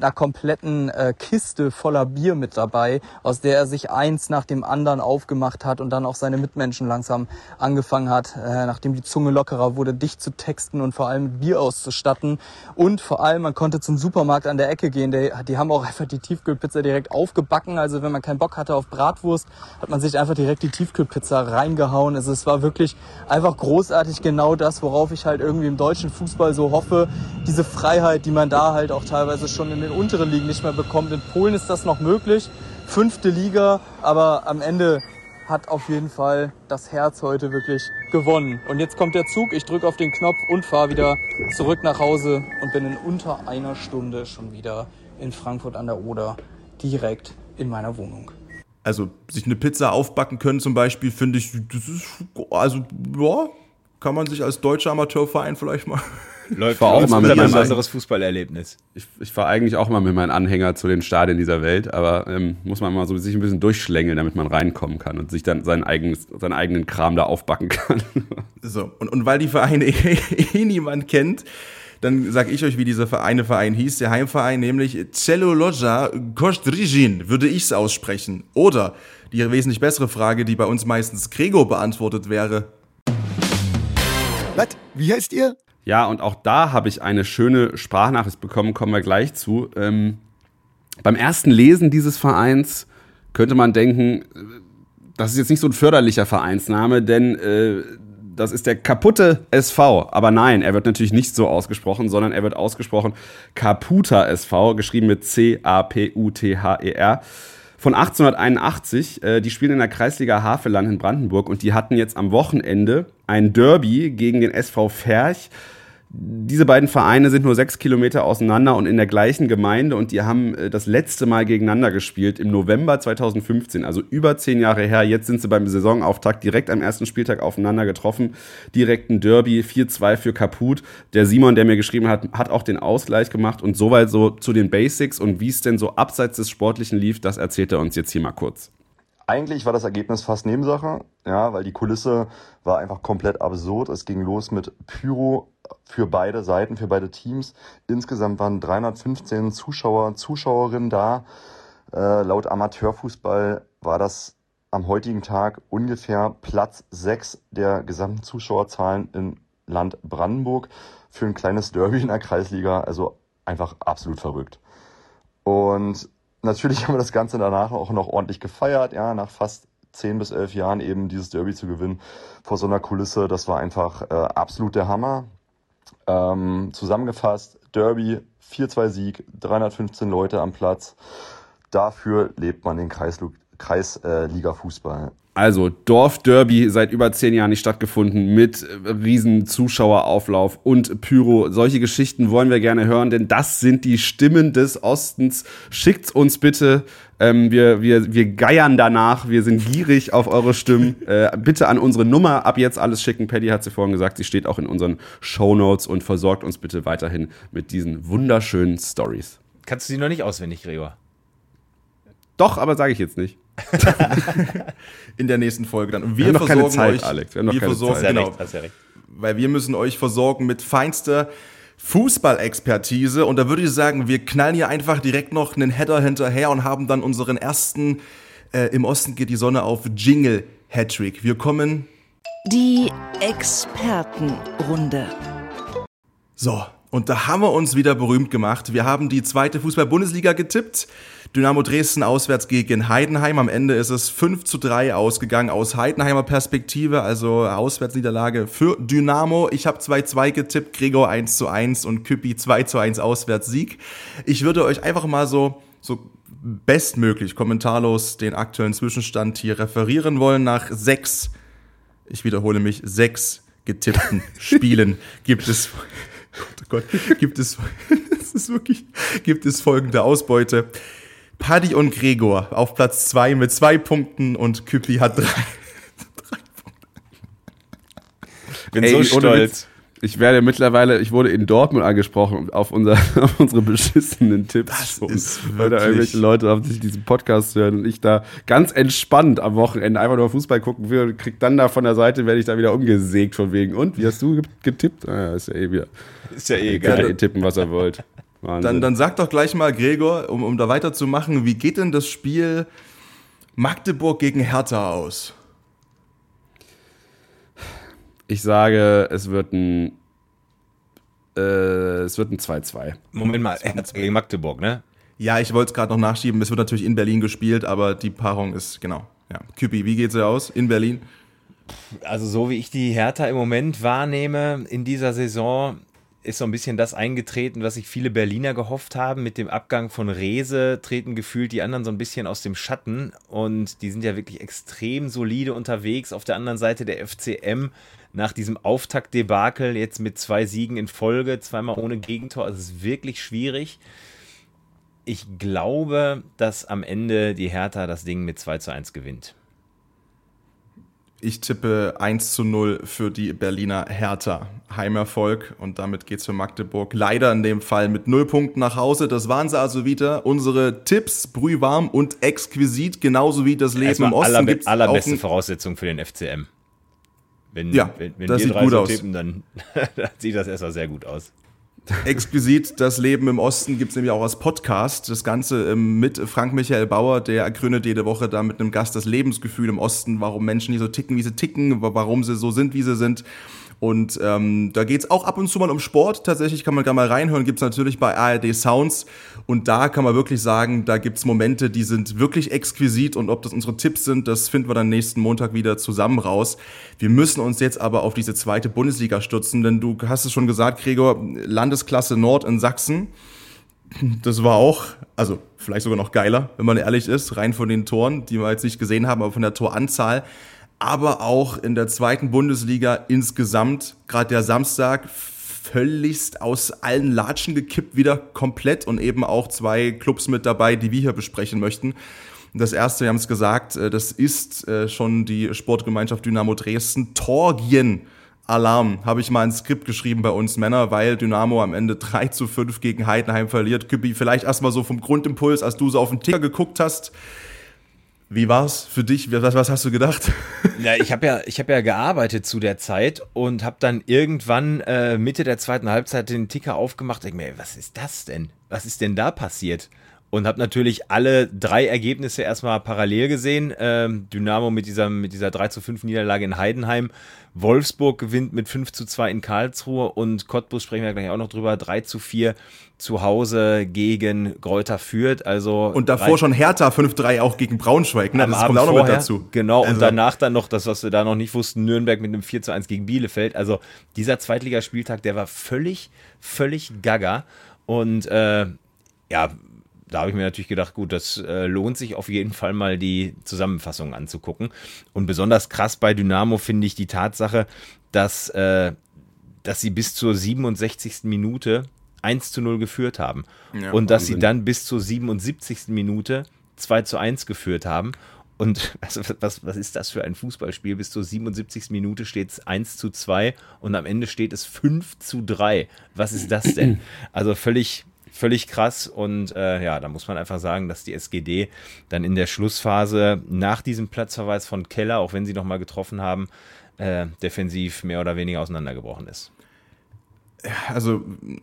Kiste voller Bier mit dabei, aus der er sich eins nach dem anderen aufgemacht hat und dann auch seine Mitmenschen langsam angefangen hat, nachdem die Zunge lockerer wurde, dicht zu texten und vor allem mit Bier auszustatten. Und vor allem, man konnte zum Supermarkt an der Ecke gehen, die haben auch einfach die Tiefkühlpizza direkt aufgebacken. Also wenn man keinen Bock hatte auf Bratwurst, hat man sich einfach direkt die Tiefkühlpizza reingehauen. Also es war wirklich einfach großartig, genau das, worauf ich halt irgendwie im deutschen Fußball so hoffe. Diese Freiheit, die man da halt auch teilweise schon in den unteren Ligen nicht mehr bekommt. In Polen ist das noch möglich. 5. Liga, aber am Ende hat auf jeden Fall das Herz heute wirklich gewonnen. Und jetzt kommt der Zug, ich drücke auf den Knopf und fahre wieder zurück nach Hause und bin in unter einer Stunde schon wieder in Frankfurt an der Oder, direkt in meiner Wohnung. Also sich eine Pizza aufbacken können zum Beispiel, finde ich, das ist, also ja, kann man sich als deutscher Amateurverein vielleicht mal... Läuft auch mal mit ein besseres Fußballerlebnis. Ich fahre eigentlich auch mal mit meinen Anhänger zu den Stadien dieser Welt, aber muss man mal so sich ein bisschen durchschlängeln, damit man reinkommen kann und sich dann seinen eigenen Kram da aufbacken kann. So, und weil die Vereine niemand kennt, dann sage ich euch, wie dieser Verein hieß, der Heimverein, nämlich Celluloja Kostrizin, würde ich es aussprechen. Oder die wesentlich bessere Frage, die bei uns meistens Gregor beantwortet wäre. Was? Wie heißt ihr? Ja, und auch da habe ich eine schöne Sprachnachricht bekommen, kommen wir gleich zu. Beim ersten Lesen dieses Vereins könnte man denken, das ist jetzt nicht so ein förderlicher Vereinsname, denn das ist der kaputte SV. Aber nein, er wird natürlich nicht so ausgesprochen, sondern er wird ausgesprochen Kaputa SV, geschrieben mit C-A-P-U-T-H-E-R. Von 1881, die spielen in der Kreisliga Havelland in Brandenburg und die hatten jetzt am Wochenende ein Derby gegen den SV Ferch. Diese beiden Vereine sind nur 6 Kilometer auseinander und in der gleichen Gemeinde und die haben das letzte Mal gegeneinander gespielt im November 2015, also über 10 Jahre her. Jetzt sind sie beim Saisonauftakt direkt am ersten Spieltag aufeinander getroffen. Direkt ein Derby, 4-2 für Kaput. Der Simon, der mir geschrieben hat, hat auch den Ausgleich gemacht und soweit so zu den Basics und wie es denn so abseits des Sportlichen lief, das erzählt er uns jetzt hier mal kurz. Eigentlich war das Ergebnis fast Nebensache, ja, weil die Kulisse war einfach komplett absurd. Es ging los mit Pyro für beide Seiten, für beide Teams. Insgesamt waren 315 Zuschauerinnen da. Laut Amateurfußball war das am heutigen Tag ungefähr Platz 6 der gesamten Zuschauerzahlen im Land Brandenburg für ein kleines Derby in der Kreisliga. Also einfach absolut verrückt. Und natürlich haben wir das Ganze danach auch noch ordentlich gefeiert, ja, nach fast 10 bis 11 Jahren eben dieses Derby zu gewinnen vor so einer Kulisse. Das war einfach absolut der Hammer. Zusammengefasst, Derby, 4-2 Sieg, 315 Leute am Platz. Dafür lebt man den Kreisliga-Fußball. Also Dorfderby seit über 10 Jahren nicht stattgefunden mit riesen Zuschauerauflauf und Pyro. Solche Geschichten wollen wir gerne hören, denn das sind die Stimmen des Ostens. Schickt's uns bitte. Wir geiern danach. Wir sind gierig auf eure Stimmen. Bitte an unsere Nummer ab jetzt alles schicken. Paddy hat sie vorhin gesagt. Sie steht auch in unseren Shownotes und versorgt uns bitte weiterhin mit diesen wunderschönen Stories. Kannst du sie noch nicht auswendig, Gregor? Doch, aber sage ich jetzt nicht. In der nächsten Folge dann. Und wir haben noch versorgen keine Zeit, euch, Alex. Wir haben noch keine Zeit. Genau, hast ja recht. Weil wir müssen euch versorgen mit feinster Fußballexpertise. Und da würde ich sagen, wir knallen hier einfach direkt noch einen Header hinterher und haben dann unseren ersten Im Osten geht die Sonne auf Jingle-Hattrick. Wir kommen... Die Expertenrunde. So, und da haben wir uns wieder berühmt gemacht. Wir haben die 2. Fußball-Bundesliga getippt. Dynamo Dresden auswärts gegen Heidenheim. Am Ende ist es 5-3 ausgegangen aus Heidenheimer Perspektive, also Auswärtsniederlage für Dynamo. Ich habe 2-2 getippt, Gregor 1-1 und Küppi 2-1 Auswärtssieg. Ich würde euch einfach mal so bestmöglich kommentarlos den aktuellen Zwischenstand hier referieren wollen. Nach 6 ich wiederhole mich, 6 getippten Spielen gibt es folgende Ausbeute. Paddy und Gregor auf Platz 2 mit 2 Punkten und Küppi hat 3 Punkte. Bin so stolz. Ich wurde in Dortmund angesprochen auf unsere beschissenen Tipps. Das ist weil da irgendwelche Leute auf sich diesen Podcast hören und ich da ganz entspannt am Wochenende einfach nur Fußball gucken will und krieg dann da von der Seite, werde ich da wieder umgesägt von wegen. Und, wie hast du getippt? Ah, ja, ist ja egal. Könnt ihr tippen, was ihr wollt. Dann sag doch gleich mal, Gregor, um da weiterzumachen, wie geht denn das Spiel Magdeburg gegen Hertha aus? Ich sage, es wird ein 2-2. Moment mal, gegen Magdeburg, ne? Ja, ich wollte es gerade noch nachschieben. Es wird natürlich in Berlin gespielt, aber die Paarung ist, genau. Ja. Küppi, wie geht's dir aus in Berlin? Also so wie ich die Hertha im Moment wahrnehme in dieser Saison, ist so ein bisschen das eingetreten, was sich viele Berliner gehofft haben. Mit dem Abgang von Rehse treten gefühlt die anderen so ein bisschen aus dem Schatten und die sind ja wirklich extrem solide unterwegs. Auf der anderen Seite der FCM nach diesem Auftaktdebakel jetzt mit 2 Siegen in Folge, 2-mal ohne Gegentor, also es ist wirklich schwierig. Ich glaube, dass am Ende die Hertha das Ding mit 2-1 gewinnt. Ich tippe 1-0 für die Berliner Hertha. Heimerfolg und damit geht's für Magdeburg leider in dem Fall mit 0 Punkten nach Hause. Das waren sie also wieder. Unsere Tipps, brühwarm und exquisit, genauso wie das Leben im Osten. Allerbeste Voraussetzung für den FCM. Wenn das wir sieht 3 gut so aus. tippen, dann sieht das erstmal sehr gut aus. Exquisit, das Leben im Osten gibt's nämlich auch als Podcast. Das Ganze mit Frank-Michael Bauer, der ergründet jede Woche da mit einem Gast das Lebensgefühl im Osten, warum Menschen hier so ticken, wie sie ticken, warum sie so sind, wie sie sind. Und da geht's auch ab und zu mal um Sport. Tatsächlich kann man da mal reinhören, gibt's natürlich bei ARD Sounds. Und da kann man wirklich sagen, da gibt's Momente, die sind wirklich exquisit. Und ob das unsere Tipps sind, das finden wir dann nächsten Montag wieder zusammen raus. Wir müssen uns jetzt aber auf diese 2. Bundesliga stürzen, denn du hast es schon gesagt, Gregor, Landesklasse Nord in Sachsen. Das war auch, also vielleicht sogar noch geiler, wenn man ehrlich ist, rein von den Toren, die wir jetzt nicht gesehen haben, aber von der Toranzahl. Aber auch in der 2. Bundesliga insgesamt, gerade der Samstag, völligst aus allen Latschen gekippt wieder komplett und eben auch 2 Clubs mit dabei, die wir hier besprechen möchten. Das erste, wir haben es gesagt, das ist schon die Sportgemeinschaft Dynamo Dresden. Torgien Alarm, habe ich mal ein Skript geschrieben bei uns Männer, weil Dynamo am Ende 3-5 gegen Heidenheim verliert. Küppi, vielleicht erstmal so vom Grundimpuls, als du so auf den Ticker geguckt hast. Wie war's für dich? Was hast du gedacht? Ja, ich hab ja gearbeitet zu der Zeit und habe dann irgendwann Mitte der 2. Halbzeit den Ticker aufgemacht. Ich denke mir, was ist das denn? Was ist denn da passiert? Und habe natürlich alle 3 Ergebnisse erstmal parallel gesehen. Dynamo mit dieser 3-5 Niederlage in Heidenheim. Wolfsburg gewinnt mit 5-2 in Karlsruhe und Cottbus, sprechen wir gleich auch noch drüber, 3-4 zu Hause gegen Greuther Fürth. Also und davor schon Hertha 5-3 auch gegen Braunschweig, ne? Das kommt auch noch mit dazu. Genau, also. Und danach dann noch das, was wir da noch nicht wussten, Nürnberg mit einem 4-1 gegen Bielefeld. Also dieser Zweitligaspieltag, der war völlig gaga. Und ja, da habe ich mir natürlich gedacht, gut, das lohnt sich auf jeden Fall mal die Zusammenfassung anzugucken. Und besonders krass bei Dynamo finde ich die Tatsache, dass sie bis zur 67. Minute 1-0 geführt haben. Ja, und dass sie dann bis zur 77. Minute 2-1 geführt haben. Und was ist das für ein Fußballspiel? Bis zur 77. Minute steht es 1-2 und am Ende steht es 5-3. Was ist das denn? Also völlig krass und ja, da muss man einfach sagen, dass die SGD dann in der Schlussphase nach diesem Platzverweis von Keller, auch wenn sie nochmal getroffen haben, defensiv mehr oder weniger auseinandergebrochen ist. Also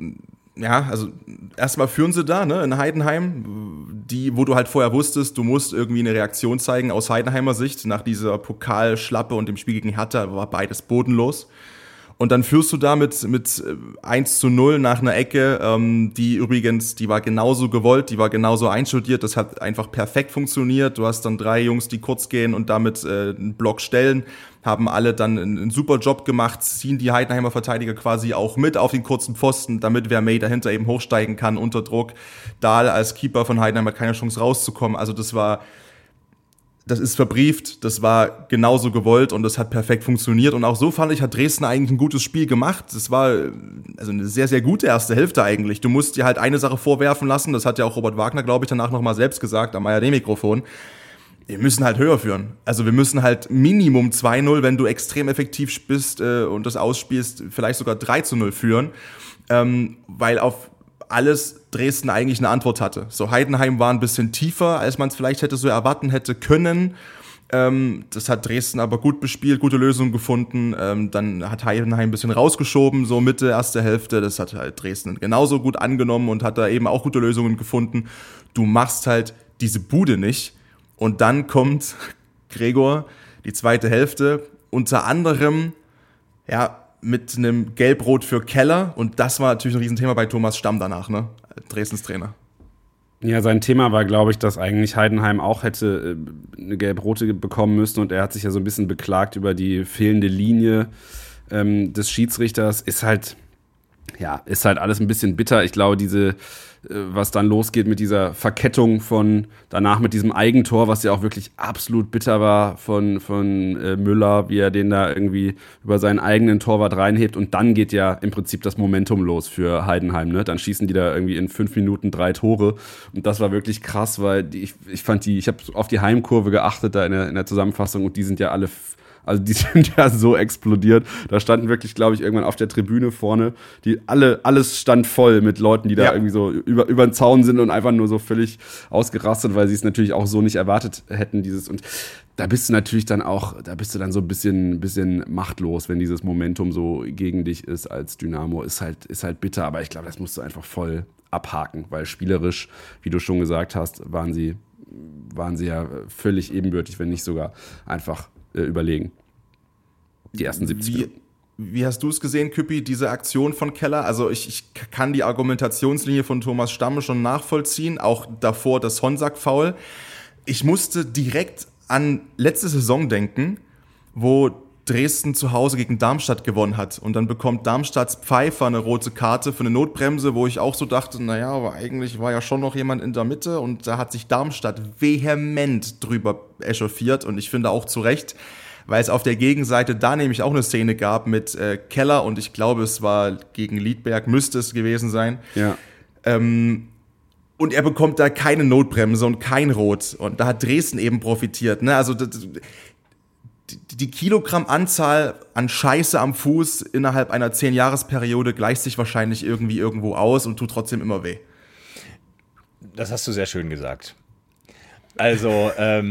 erstmal führen sie da, ne, in Heidenheim, wo du halt vorher wusstest, du musst irgendwie eine Reaktion zeigen aus Heidenheimer Sicht. Nach dieser Pokalschlappe und dem Spiel gegen Hertha war beides bodenlos. Und dann führst du da mit 1-0 nach einer Ecke, die übrigens, die war genauso gewollt, die war genauso einstudiert, das hat einfach perfekt funktioniert. Du hast dann 3 Jungs, die kurz gehen und damit einen Block stellen, haben alle dann einen super Job gemacht, ziehen die Heidenheimer Verteidiger quasi auch mit auf den kurzen Pfosten, damit Vermey dahinter eben hochsteigen kann unter Druck. Dahl als Keeper von Heidenheim hat keine Chance rauszukommen, also das war das ist verbrieft, das war genauso gewollt und das hat perfekt funktioniert. Und auch so fand ich, hat Dresden eigentlich ein gutes Spiel gemacht. Das war also eine sehr, sehr gute erste Hälfte eigentlich. Du musst dir halt eine Sache vorwerfen lassen, das hat ja auch Robert Wagner, glaube ich, danach nochmal selbst gesagt am ARD-Mikrofon. Wir müssen halt höher führen. Also wir müssen halt Minimum 2-0, wenn du extrem effektiv bist und das ausspielst, vielleicht sogar 3-0 führen, weil auf alles Dresden eigentlich eine Antwort hatte. So, Heidenheim war ein bisschen tiefer, als man es vielleicht hätte so erwarten hätte können. Das hat Dresden aber gut bespielt, gute Lösungen gefunden. Dann hat Heidenheim ein bisschen rausgeschoben, so Mitte, erste Hälfte. Das hat halt Dresden genauso gut angenommen und hat da eben auch gute Lösungen gefunden. Du machst halt diese Bude nicht. Und dann kommt, Gregor, die zweite Hälfte, unter anderem, ja, mit einem Gelb-Rot für Keller. Und das war natürlich ein Riesenthema bei Thomas Stamm danach, ne? Dresdens Trainer. Ja, sein Thema war, glaube ich, dass eigentlich Heidenheim auch hätte eine Gelb-Rote bekommen müssen. Und er hat sich ja so ein bisschen beklagt über die fehlende Linie des Schiedsrichters. Ist halt alles ein bisschen bitter. Ich glaube, was dann losgeht mit dieser Verkettung von danach mit diesem Eigentor, was ja auch wirklich absolut bitter war von Müller, wie er den da irgendwie über seinen eigenen Torwart reinhebt, und dann geht ja im Prinzip das Momentum los für Heidenheim, ne? Dann schießen die da irgendwie in 5 Minuten 3 Tore, und das war wirklich krass, weil ich habe auf die Heimkurve geachtet da in der Zusammenfassung, und die sind ja alle, also die sind ja so explodiert. Da standen wirklich, glaube ich, irgendwann auf der Tribüne vorne, alles stand voll mit Leuten, die da irgendwie so über den Zaun sind und einfach nur so völlig ausgerastet, weil sie es natürlich auch so nicht erwartet hätten, und da bist du natürlich dann so ein bisschen machtlos, wenn dieses Momentum so gegen dich ist als Dynamo. Ist halt bitter, aber ich glaube, das musst du einfach voll abhaken, weil spielerisch, wie du schon gesagt hast, waren sie ja völlig ebenbürtig, wenn nicht sogar einfach überlegen. Die ersten 70. Wie hast du es gesehen, Küppi, diese Aktion von Keller? Also ich kann die Argumentationslinie von Thomas Stamm schon nachvollziehen, auch davor das Honsack-Foul. Ich musste direkt an letzte Saison denken, wo Dresden zu Hause gegen Darmstadt gewonnen hat. Und dann bekommt Darmstadts Pfeiffer eine rote Karte für eine Notbremse, wo ich auch so dachte, naja, aber eigentlich war ja schon noch jemand in der Mitte, und da hat sich Darmstadt vehement drüber echauffiert, und ich finde auch zu Recht, weil es auf der Gegenseite da nämlich auch eine Szene gab mit Keller, und ich glaube, es war gegen Liedberg, müsste es gewesen sein. Ja. Und er bekommt da keine Notbremse und kein Rot, und da hat Dresden eben profitiert, ne? Also die Kilogrammanzahl an Scheiße am Fuß innerhalb einer 10-Jahresperiode gleicht sich wahrscheinlich irgendwie irgendwo aus und tut trotzdem immer weh. Das hast du sehr schön gesagt. Also,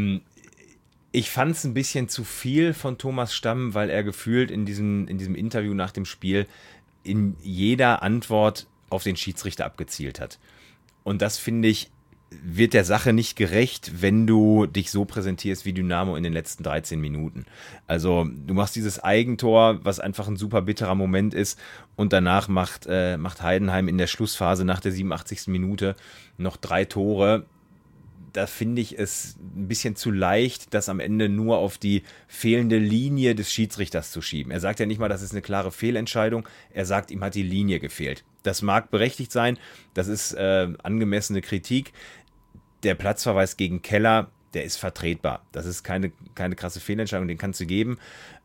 ich fand es ein bisschen zu viel von Thomas Stamm, weil er gefühlt in diesem Interview nach dem Spiel in jeder Antwort auf den Schiedsrichter abgezielt hat. Und das, finde ich, wird der Sache nicht gerecht, wenn du dich so präsentierst wie Dynamo in den letzten 13 Minuten. Also du machst dieses Eigentor, was einfach ein super bitterer Moment ist, und danach macht Heidenheim in der Schlussphase nach der 87. Minute noch 3 Tore. Da finde ich es ein bisschen zu leicht, das am Ende nur auf die fehlende Linie des Schiedsrichters zu schieben. Er sagt ja nicht mal, das ist eine klare Fehlentscheidung, er sagt, ihm hat die Linie gefehlt. Das mag berechtigt sein, das ist angemessene Kritik. Der Platzverweis gegen Keller, der ist vertretbar. Das ist keine krasse Fehlentscheidung, den kannst du geben.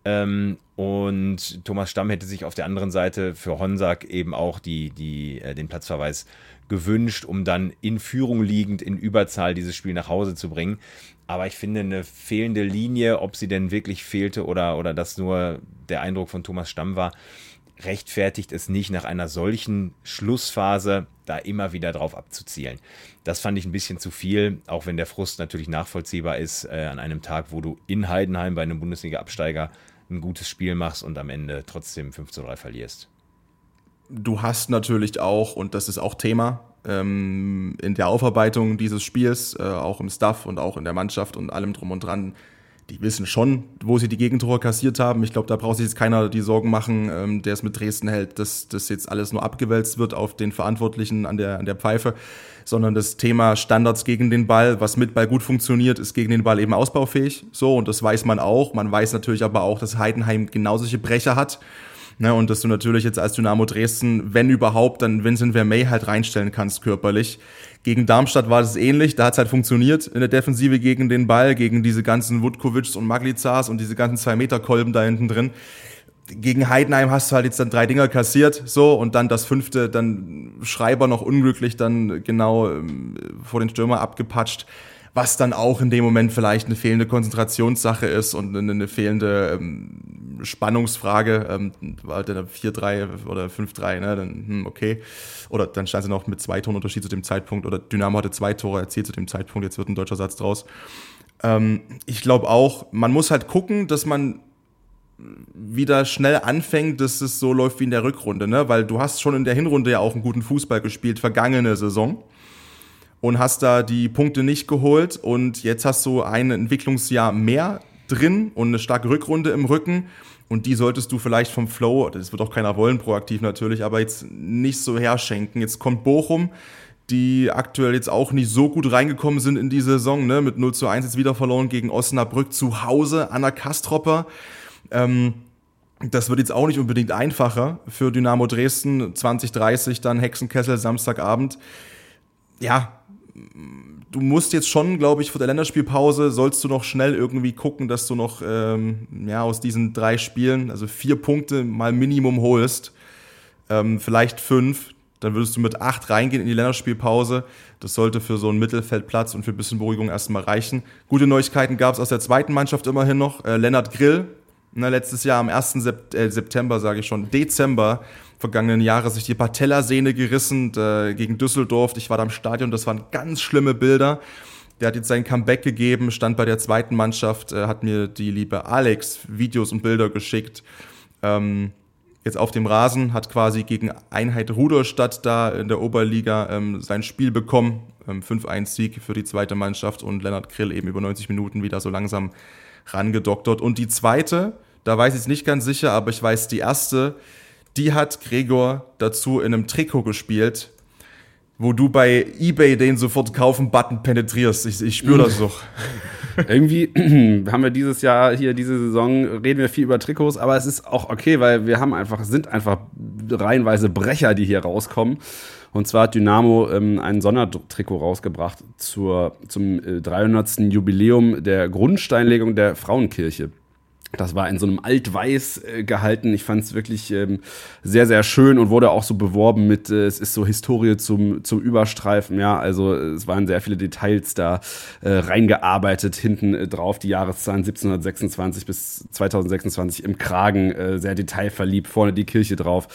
Und Thomas Stamm hätte sich auf der anderen Seite für Honsack eben auch den Platzverweis gewünscht, um dann in Führung liegend, in Überzahl dieses Spiel nach Hause zu bringen. Aber ich finde, eine fehlende Linie, ob sie denn wirklich fehlte oder das nur der Eindruck von Thomas Stamm war, rechtfertigt es nicht, nach einer solchen Schlussphase da immer wieder drauf abzuzielen. Das fand ich ein bisschen zu viel, auch wenn der Frust natürlich nachvollziehbar ist, an einem Tag, wo du in Heidenheim bei einem Bundesliga-Absteiger ein gutes Spiel machst und am Ende trotzdem 5-3 verlierst. Du hast natürlich auch, und das ist auch Thema, in der Aufarbeitung dieses Spiels, auch im Staff und auch in der Mannschaft und allem drum und dran, die wissen schon, wo sie die Gegentore kassiert haben. Ich glaube, da braucht sich jetzt keiner die Sorgen machen, der es mit Dresden hält, dass das jetzt alles nur abgewälzt wird auf den Verantwortlichen an der Pfeife, sondern das Thema Standards gegen den Ball, was mit Ball gut funktioniert, ist gegen den Ball eben ausbaufähig. So, und das weiß man auch. Man weiß natürlich aber auch, dass Heidenheim genau solche Brecher hat. Ne, und dass du natürlich jetzt als Dynamo Dresden, wenn überhaupt, dann Vincent Vermey halt reinstellen kannst körperlich. Gegen Darmstadt war das ähnlich, da hat es halt funktioniert in der Defensive gegen den Ball, gegen diese ganzen Vutkovics und Maglizas und diese ganzen 2-Meter-Kolben da hinten drin. Gegen Heidenheim hast du halt jetzt dann 3 Dinger kassiert, so, und dann das 5., dann Schreiber noch unglücklich dann genau vor den Stürmer abgepatscht, was dann auch in dem Moment vielleicht eine fehlende Konzentrationssache ist und eine fehlende Spannungsfrage, war dann 4-3 oder 5-3, ne, dann okay. Oder dann stand sie noch mit 2 Torunterschied zu dem Zeitpunkt, oder Dynamo hatte 2 Tore erzielt zu dem Zeitpunkt, jetzt wird ein deutscher Satz draus. Ich glaube auch, man muss halt gucken, dass man wieder schnell anfängt, dass es so läuft wie in der Rückrunde, ne? Weil du hast schon in der Hinrunde ja auch einen guten Fußball gespielt, vergangene Saison, und hast da die Punkte nicht geholt, und jetzt hast du ein Entwicklungsjahr mehr drin und eine starke Rückrunde im Rücken, und die solltest du vielleicht vom Flow, das wird auch keiner wollen, proaktiv natürlich, aber jetzt nicht so herschenken. Jetzt kommt Bochum, die aktuell jetzt auch nicht so gut reingekommen sind in die Saison, ne? Mit 0-1 jetzt wieder verloren gegen Osnabrück zu Hause an der Kastropper. Das wird jetzt auch nicht unbedingt einfacher für Dynamo Dresden. 20:30 dann Hexenkessel, Samstagabend. Ja, du musst jetzt schon, glaube ich, vor der Länderspielpause sollst du noch schnell irgendwie gucken, dass du noch aus diesen 3 Spielen, also 4 Punkte mal Minimum holst, vielleicht 5. Dann würdest du mit 8 reingehen in die Länderspielpause. Das sollte für so einen Mittelfeldplatz und für ein bisschen Beruhigung erstmal reichen. Gute Neuigkeiten gab es aus der zweiten Mannschaft immerhin noch. Lennart Grill, letztes Jahr am 1. Dezember vergangenen Jahres sich die Patellasehne gerissen gegen Düsseldorf. Ich war da im Stadion, das waren ganz schlimme Bilder. Der hat jetzt sein Comeback gegeben, stand bei der zweiten Mannschaft, hat mir die liebe Alex Videos und Bilder geschickt. Jetzt auf dem Rasen, hat quasi gegen Einheit Rudolstadt da in der Oberliga sein Spiel bekommen. 5-1-Sieg für die zweite Mannschaft, und Lennart Grill eben über 90 Minuten wieder so langsam rangedoktert. Und die zweite, da weiß ich es nicht ganz sicher, aber ich weiß, die erste, die hat Gregor dazu in einem Trikot gespielt, wo du bei eBay den sofort kaufen-Button penetrierst. Ich spüre das doch. Irgendwie haben wir dieses Jahr hier, diese Saison, reden wir viel über Trikots, aber es ist auch okay, weil wir sind einfach reihenweise Brecher, die hier rauskommen. Und zwar hat Dynamo ein Sondertrikot rausgebracht zum 300. Jubiläum der Grundsteinlegung der Frauenkirche. Das war in so einem Altweiß gehalten. Ich fand es wirklich sehr, sehr schön und wurde auch so beworben mit, es ist so Historie zum Überstreifen. Ja, also es waren sehr viele Details da reingearbeitet, hinten drauf die Jahreszahlen 1726 bis 2026 im Kragen, sehr detailverliebt, vorne die Kirche drauf.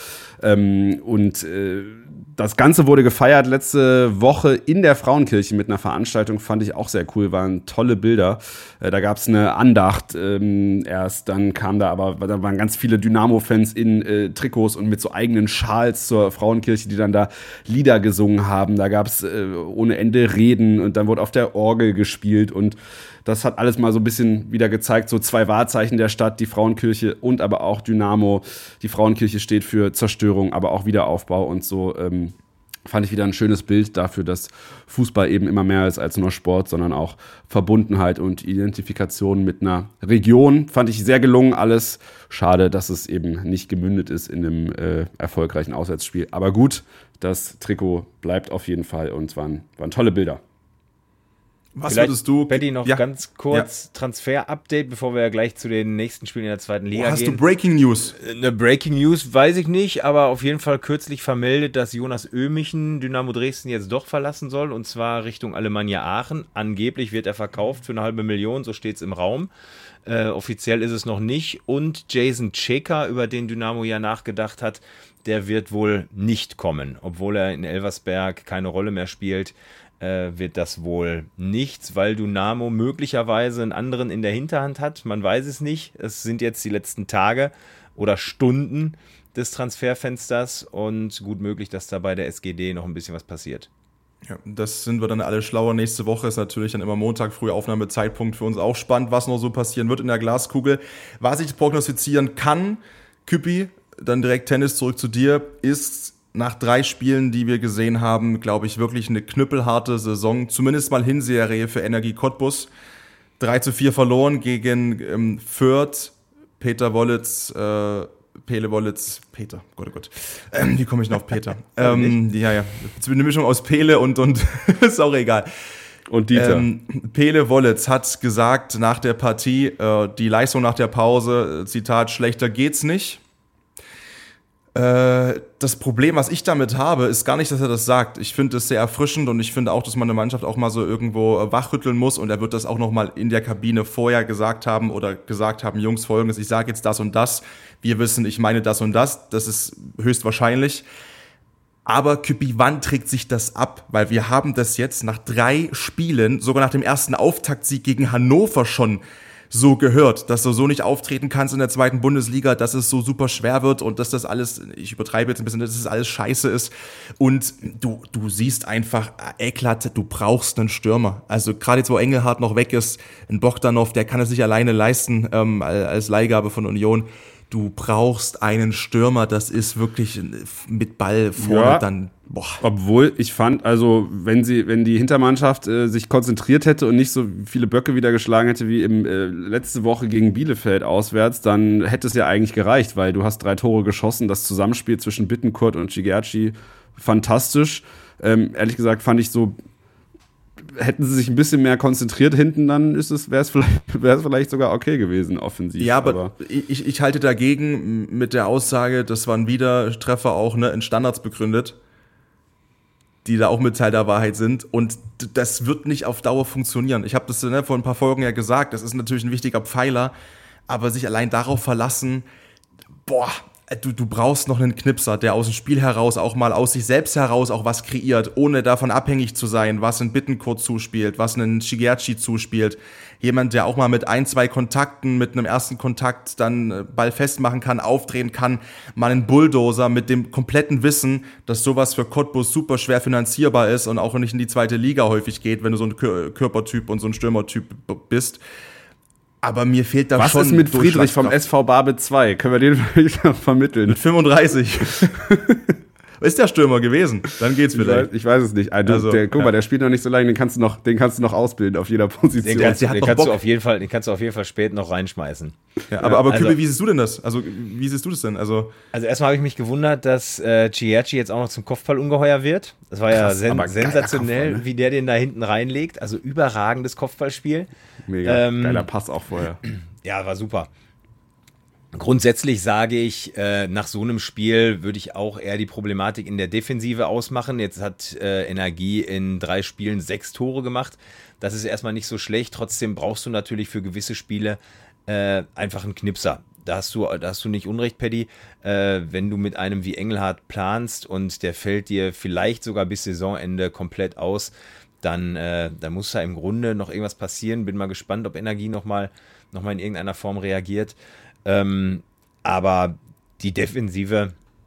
Das Ganze wurde gefeiert letzte Woche in der Frauenkirche mit einer Veranstaltung, fand ich auch sehr cool, waren tolle Bilder. Da gab es eine Andacht erst, dann da waren ganz viele Dynamo-Fans in Trikots und mit so eigenen Schals zur Frauenkirche, die dann da Lieder gesungen haben. Da gab es ohne Ende Reden, und dann wurde auf der Orgel gespielt, und das hat alles mal so ein bisschen wieder gezeigt, so 2 Wahrzeichen der Stadt, die Frauenkirche und aber auch Dynamo. Die Frauenkirche steht für Zerstörung, aber auch Wiederaufbau, und so fand ich wieder ein schönes Bild dafür, dass Fußball eben immer mehr ist als nur Sport, sondern auch Verbundenheit und Identifikation mit einer Region. Fand ich sehr gelungen alles. Schade, dass es eben nicht gemündet ist in einem erfolgreichen Auswärtsspiel. Aber gut, das Trikot bleibt auf jeden Fall, und es waren tolle Bilder. Was würdest du? Betty, noch ganz kurz Transfer-Update, bevor wir ja gleich zu den nächsten Spielen in der zweiten Liga gehen. Hast du Breaking News? Eine Breaking News weiß ich nicht, aber auf jeden Fall kürzlich vermeldet, dass Jonas Ömichen Dynamo Dresden jetzt doch verlassen soll, und zwar Richtung Alemannia Aachen. Angeblich wird er verkauft für 500.000, so steht es im Raum. Offiziell ist es noch nicht. Und Jason Checker, über den Dynamo ja nachgedacht hat, der wird wohl nicht kommen, obwohl er in Elversberg keine Rolle mehr spielt. Wird das wohl nichts, weil Dynamo möglicherweise einen anderen in der Hinterhand hat. Man weiß es nicht. Es sind jetzt die letzten Tage oder Stunden des Transferfensters, und gut möglich, dass da bei der SGD noch ein bisschen was passiert. Ja, das sind wir dann alle schlauer. Nächste Woche ist natürlich dann immer Montag, früh Aufnahmezeitpunkt, für uns auch spannend, was noch so passieren wird in der Glaskugel. Was ich prognostizieren kann, Küppi, dann direkt Tennis zurück zu dir, ist nach 3 Spielen, die wir gesehen haben, glaube ich, wirklich eine knüppelharte Saison, zumindest mal Hinserie für Energie Cottbus. 3-4 verloren gegen Fürth. Peter Wollitz Pele Wollitz, Peter, Gott. Wie komme ich noch auf Peter? Ja. Eine Mischung aus Pele und ist auch egal. Und Dieter. Pele Wollitz hat gesagt nach der Partie, die Leistung nach der Pause, Zitat, schlechter geht's nicht. Das Problem, was ich damit habe, ist gar nicht, dass er das sagt. Ich finde es sehr erfrischend und ich finde auch, dass man eine Mannschaft auch mal so irgendwo wachrütteln muss und er wird das auch noch mal in der Kabine vorher gesagt haben, Jungs, Folgendes, ich sage jetzt das und das, wir wissen, ich meine das und das ist höchstwahrscheinlich. Aber Küppi, wann trägt sich das ab? Weil wir haben das jetzt nach 3 Spielen, sogar nach dem ersten Auftaktsieg gegen Hannover schon so gehört, dass du so nicht auftreten kannst in der 2. Bundesliga, dass es so super schwer wird und dass das alles, ich übertreibe jetzt ein bisschen, dass das alles scheiße ist. Und du siehst einfach, Eklat, du brauchst einen Stürmer. Also gerade jetzt, wo Engelhardt noch weg ist, ein Bogdanov, der kann es sich alleine leisten als Leihgabe von Union. Du brauchst einen Stürmer, das ist wirklich mit Ball vorne dann. Boah. Obwohl ich fand, also wenn die Hintermannschaft sich konzentriert hätte und nicht so viele Böcke wieder geschlagen hätte wie letzte Woche gegen Bielefeld auswärts, dann hätte es ja eigentlich gereicht, weil du hast 3 Tore geschossen, das Zusammenspiel zwischen Bittencourt und Gigerci fantastisch. Ehrlich gesagt fand ich so, hätten sie sich ein bisschen mehr konzentriert hinten, dann wäre es vielleicht sogar okay gewesen, offensiv. Ja, aber ich halte dagegen mit der Aussage, das waren wieder Treffer auch in Standards begründet, die da auch mit Teil der Wahrheit sind. Und das wird nicht auf Dauer funktionieren. Ich habe das vor ein paar Folgen ja gesagt, das ist natürlich ein wichtiger Pfeiler, aber sich allein darauf verlassen, du brauchst noch einen Knipser, der aus dem Spiel heraus auch mal aus sich selbst heraus auch was kreiert, ohne davon abhängig zu sein, was ein Bittencourt zuspielt, was ein Gigerci zuspielt. Jemand, der auch mal mit 1, 2 Kontakten, mit einem ersten Kontakt dann Ball festmachen kann, aufdrehen kann. Mal einen Bulldozer mit dem kompletten Wissen, dass sowas für Cottbus super schwer finanzierbar ist und auch nicht in die 2. Liga häufig geht, wenn du so ein Körpertyp und so ein Stürmertyp bist. Aber mir fehlt da schon. Was ist mit Friedrich vom SV Barbe 2? Können wir den vielleicht noch vermitteln? Mit 35. Ist der Stürmer gewesen? Dann geht's vielleicht. Ich weiß es nicht. Guck mal, der spielt noch nicht so lange, den kannst du noch ausbilden auf jeder Position. Den kannst du auf jeden Fall spät noch reinschmeißen. Ja, aber Kübel, wie siehst du denn das? Also, wie siehst du das denn? Also erstmal habe ich mich gewundert, dass Gigerci jetzt auch noch zum Kopfballungeheuer wird. Das war ja sensationell, Kopfball, ne? Wie der den da hinten reinlegt. Also überragendes Kopfballspiel. Mega, geiler Pass auch vorher. Ja, war super. Grundsätzlich sage ich, nach so einem Spiel würde ich auch eher die Problematik in der Defensive ausmachen. Jetzt hat Energie in 3 Spielen 6 Tore gemacht. Das ist erstmal nicht so schlecht. Trotzdem brauchst du natürlich für gewisse Spiele einfach einen Knipser. Da hast du nicht Unrecht, Paddy. Wenn du mit einem wie Engelhardt planst und der fällt dir vielleicht sogar bis Saisonende komplett aus, dann muss da im Grunde noch irgendwas passieren. Bin mal gespannt, ob Energie noch mal in irgendeiner Form reagiert. Aber die Defensive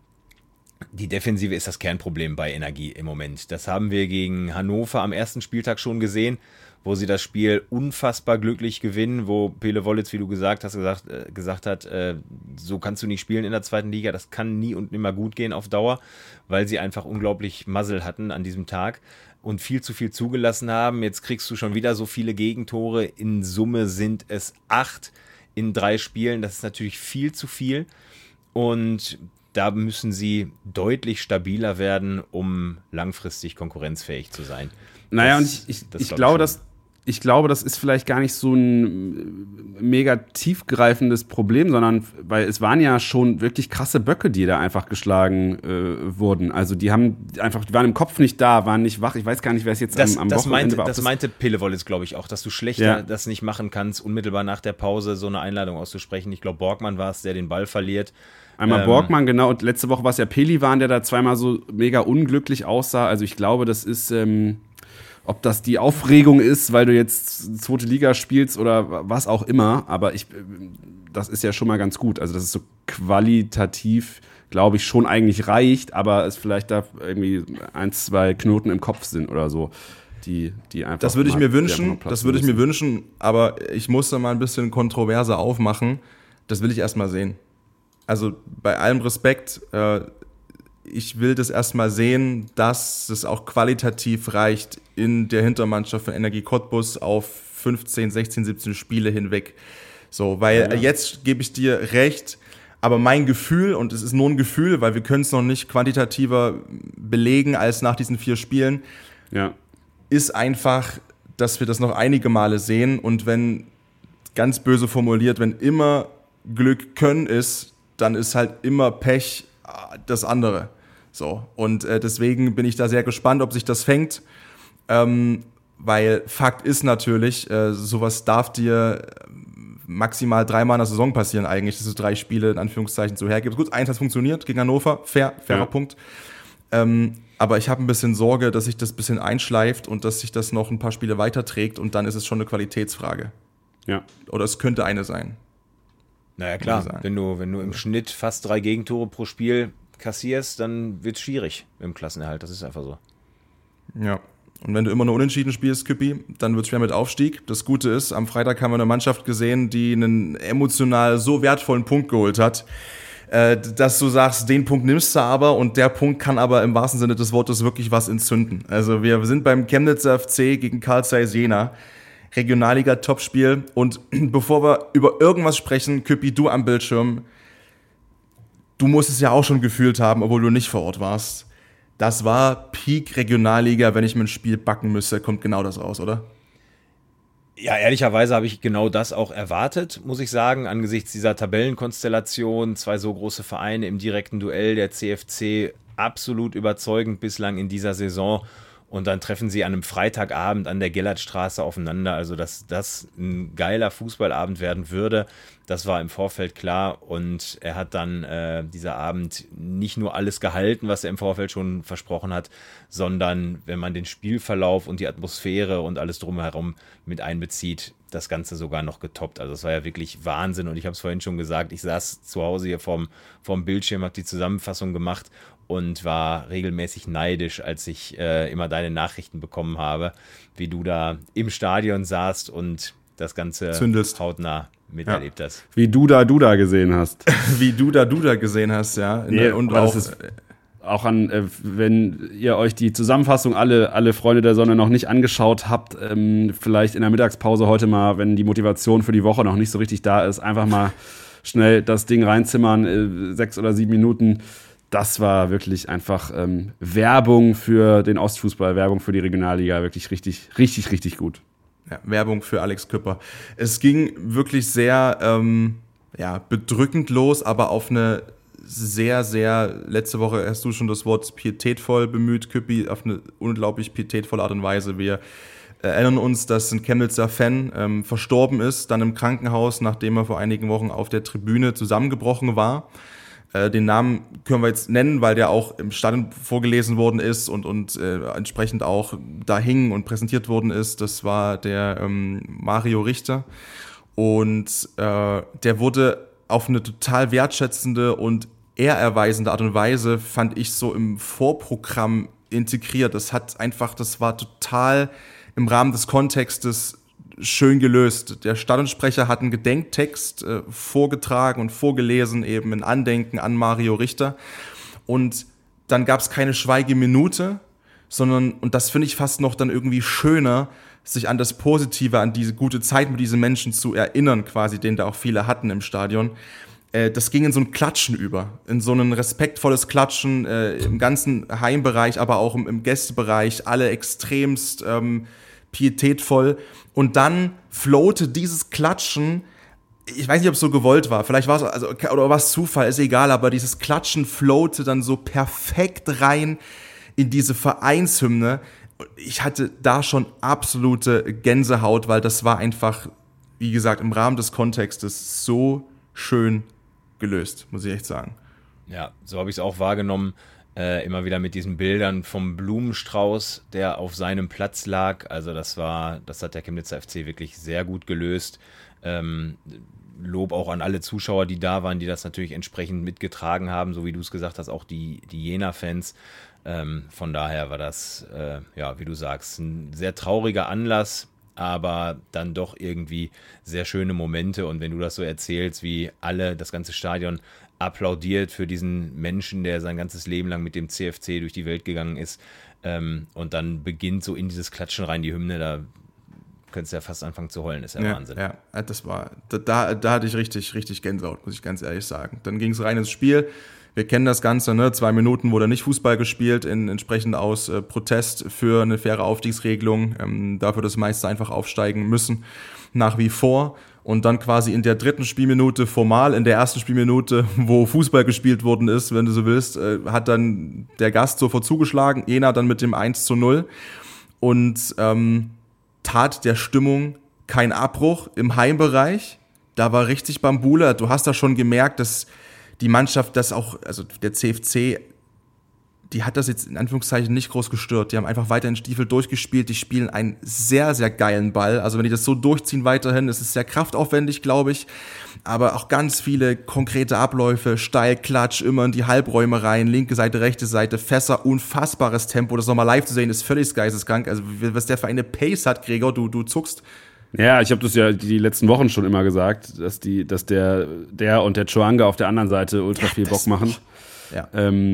ist das Kernproblem bei Energie im Moment. Das haben wir gegen Hannover am ersten Spieltag schon gesehen, wo sie das Spiel unfassbar glücklich gewinnen, wo Pele Wollitz, wie du gesagt hast, gesagt hat, so kannst du nicht spielen in der 2. Liga, das kann nie und nimmer gut gehen auf Dauer, weil sie einfach unglaublich Muzzle hatten an diesem Tag und viel zu viel zugelassen haben. Jetzt kriegst du schon wieder so viele Gegentore. In Summe sind es 8 in 3 Spielen. Das ist natürlich viel zu viel. Und da müssen sie deutlich stabiler werden, um langfristig konkurrenzfähig zu sein. Naja, und ich glaube, das ist vielleicht gar nicht so ein mega tiefgreifendes Problem, sondern weil es waren ja schon wirklich krasse Böcke, die da einfach geschlagen wurden. Also die waren im Kopf nicht da, waren nicht wach. Ich weiß gar nicht, wer es jetzt am Wochenende war. Das meinte Pele Wollitz, glaube ich, auch, dass du schlechter das nicht machen kannst, unmittelbar nach der Pause so eine Einladung auszusprechen. Ich glaube, Borgmann war es, der den Ball verliert. Einmal Borgmann, genau, und letzte Woche war es ja Pelivan, der da zweimal so mega unglücklich aussah. Also ich glaube, das ist, ob das die Aufregung ist, weil du jetzt 2. Liga spielst oder was auch immer, aber das ist ja schon mal ganz gut. Also das ist so qualitativ, glaube ich, schon eigentlich reicht, aber es vielleicht da irgendwie 1, 2 Knoten im Kopf sind oder so. Die einfach. Das würde ich mir wünschen, aber ich muss da mal ein bisschen Kontroverse aufmachen. Das will ich erst mal sehen. Also bei allem Respekt, ich will das erstmal sehen, dass es auch qualitativ reicht in der Hintermannschaft von Energie Cottbus auf 15, 16, 17 Spiele hinweg. So, weil jetzt gebe ich dir recht, Aber mein Gefühl, und es ist nur ein Gefühl, weil wir können es noch nicht quantitativer belegen als nach diesen 4 Spielen, ist einfach, dass wir das noch einige Male sehen. Und wenn, ganz böse formuliert, wenn immer Glück Können ist, dann ist halt immer Pech das andere. So. Und deswegen bin ich da sehr gespannt, ob sich das fängt. Weil Fakt ist natürlich, sowas darf dir maximal 3-mal in der Saison passieren eigentlich, dass du 3 Spiele in Anführungszeichen so hergibst. Gut, 1 hat funktioniert gegen Hannover, fairer Punkt. Aber ich habe ein bisschen Sorge, dass sich das ein bisschen einschleift und dass sich das noch ein paar Spiele weiterträgt und dann ist es schon eine Qualitätsfrage. Ja. Oder es könnte eine sein. Naja klar, wenn du im Schnitt fast 3 Gegentore pro Spiel kassierst, dann wird es schwierig im Klassenerhalt, das ist einfach so. Ja. Und wenn du immer nur unentschieden spielst, Küppi, dann wird es schwer mit Aufstieg. Das Gute ist, am Freitag haben wir eine Mannschaft gesehen, die einen emotional so wertvollen Punkt geholt hat, dass du sagst, den Punkt nimmst du aber und der Punkt kann aber im wahrsten Sinne des Wortes wirklich was entzünden. Also wir sind beim Chemnitzer FC gegen Carl Zeiss Jena, Regionalliga-Topspiel und bevor wir über irgendwas sprechen, Küppi, du am Bildschirm, du musst es ja auch schon gefühlt haben, obwohl du nicht vor Ort warst. Das war Peak Regionalliga, wenn ich mir ein Spiel backen müsste, kommt genau das raus, oder? Ja, ehrlicherweise habe ich genau das auch erwartet, muss ich sagen, angesichts dieser Tabellenkonstellation, 2 so große Vereine im direkten Duell, der CFC absolut überzeugend bislang in dieser Saison und dann treffen sie an einem Freitagabend an der Gellertstraße aufeinander, also dass das ein geiler Fußballabend werden würde, das war im Vorfeld klar und er hat dann dieser Abend nicht nur alles gehalten, was er im Vorfeld schon versprochen hat, sondern wenn man den Spielverlauf und die Atmosphäre und alles drumherum mit einbezieht, das Ganze sogar noch getoppt. Also es war ja wirklich Wahnsinn und ich habe es vorhin schon gesagt, ich saß zu Hause hier vorm Bildschirm, habe die Zusammenfassung gemacht und war regelmäßig neidisch, als ich immer deine Nachrichten bekommen habe, wie du da im Stadion saßt und das Ganze hautnah miterlebt hast. Wie du da gesehen hast. Wie du da gesehen hast, ja. Und auch wenn ihr euch die Zusammenfassung alle Freunde der Sonne noch nicht angeschaut habt, vielleicht in der Mittagspause heute mal, wenn die Motivation für die Woche noch nicht so richtig da ist, einfach mal schnell das Ding reinzimmern, 6 oder 7 Minuten. Das war wirklich einfach Werbung für den Ostfußball, Werbung für die Regionalliga, wirklich richtig gut. Ja, Werbung für Alex Küpper. Es ging wirklich sehr bedrückend los, aber auf eine sehr, sehr, letzte Woche hast du schon das Wort pietätvoll bemüht, Küppi, auf eine unglaublich pietätvolle Art und Weise. Wir erinnern uns, dass ein Chemnitzer Fan verstorben ist, dann im Krankenhaus, nachdem er vor einigen Wochen auf der Tribüne zusammengebrochen war. Den Namen können wir jetzt nennen, weil der auch im Stadion vorgelesen worden ist und entsprechend auch da hing und präsentiert worden ist. Das war der Mario Richter. Und der wurde auf eine total wertschätzende und ehrerweisende Art und Weise, fand ich, so im Vorprogramm integriert. Das war total im Rahmen des Kontextes schön gelöst. Der Stadionsprecher hat einen Gedenktext vorgetragen und vorgelesen, eben in Andenken an Mario Richter. Und dann gab es keine Schweigeminute, sondern, und das finde ich fast noch dann irgendwie schöner, sich an das Positive, an diese gute Zeit mit diesen Menschen zu erinnern, quasi, den da auch viele hatten im Stadion. Das ging in so ein Klatschen über, in so ein respektvolles Klatschen im ganzen Heimbereich, aber auch im Gästebereich, alle extremst pietätvoll. Und dann floate dieses Klatschen, ich weiß nicht, ob es so gewollt war, vielleicht war es, oder war es Zufall, ist egal, aber dieses Klatschen floate dann so perfekt rein in diese Vereinshymne. Ich hatte da schon absolute Gänsehaut, weil das war einfach, wie gesagt, im Rahmen des Kontextes so schön gelöst, muss ich echt sagen. Ja, so habe ich es auch wahrgenommen. Immer wieder mit diesen Bildern vom Blumenstrauß, der auf seinem Platz lag. Also das hat der Chemnitzer FC wirklich sehr gut gelöst. Lob auch an alle Zuschauer, die da waren, die das natürlich entsprechend mitgetragen haben, so wie du es gesagt hast, auch die Jena-Fans. Von daher war das, wie du sagst, ein sehr trauriger Anlass, aber dann doch irgendwie sehr schöne Momente. Und wenn du das so erzählst, wie das ganze Stadion applaudiert für diesen Menschen, der sein ganzes Leben lang mit dem CFC durch die Welt gegangen ist, und dann beginnt so in dieses Klatschen rein die Hymne, da könntest ja fast anfangen zu heulen, ist ja Wahnsinn. Ja, das war, da hatte ich richtig Gänsehaut, muss ich ganz ehrlich sagen. Dann ging es rein ins Spiel. Wir kennen das Ganze, ne? 2 Minuten wurde nicht Fußball gespielt, entsprechend aus Protest für eine faire Aufstiegsregelung, dafür, dass Meister einfach aufsteigen müssen, nach wie vor. Und dann quasi in der 3. Spielminute formal, in der 1. Spielminute, wo Fußball gespielt worden ist, wenn du so willst, hat dann der Gast sofort zugeschlagen, Jena dann mit dem 1:0 und tat der Stimmung kein Abbruch im Heimbereich. Da war richtig Bambule. Du hast da schon gemerkt, dass die Mannschaft das auch, also der CFC, die hat das jetzt in Anführungszeichen nicht groß gestört. Die haben einfach weiter in Stiefel durchgespielt. Die spielen einen sehr, sehr geilen Ball. Also wenn die das so durchziehen weiterhin, ist es sehr kraftaufwendig, glaube ich. Aber auch ganz viele konkrete Abläufe, steil, Klatsch, immer in die Halbräume rein, linke Seite, rechte Seite, Fässer, unfassbares Tempo. Das nochmal live zu sehen, ist völlig geisteskrank. Also was der für eine Pace hat, Gregor, du zuckst. Ja, ich habe das ja die letzten Wochen schon immer gesagt, dass der und der Chouanga auf der anderen Seite ultra viel Bock machen. Ja.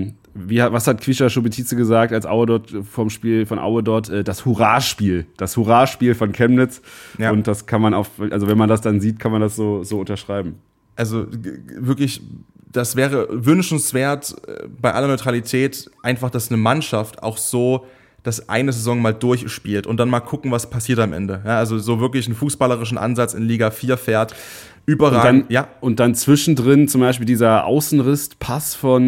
Was hat Quisha Schubetice gesagt, als Aue dort von Aue dort, das Hurraspiel von Chemnitz. Ja. Und das kann man also wenn man das dann sieht, kann man das so unterschreiben. Also wirklich, das wäre wünschenswert bei aller Neutralität, einfach, dass eine Mannschaft auch so das eine Saison mal durchspielt und dann mal gucken, was passiert am Ende. Ja, also so wirklich einen fußballerischen Ansatz in Liga 4 fährt. Überragend. Und dann zwischendrin zum Beispiel dieser Außenriss-Pass von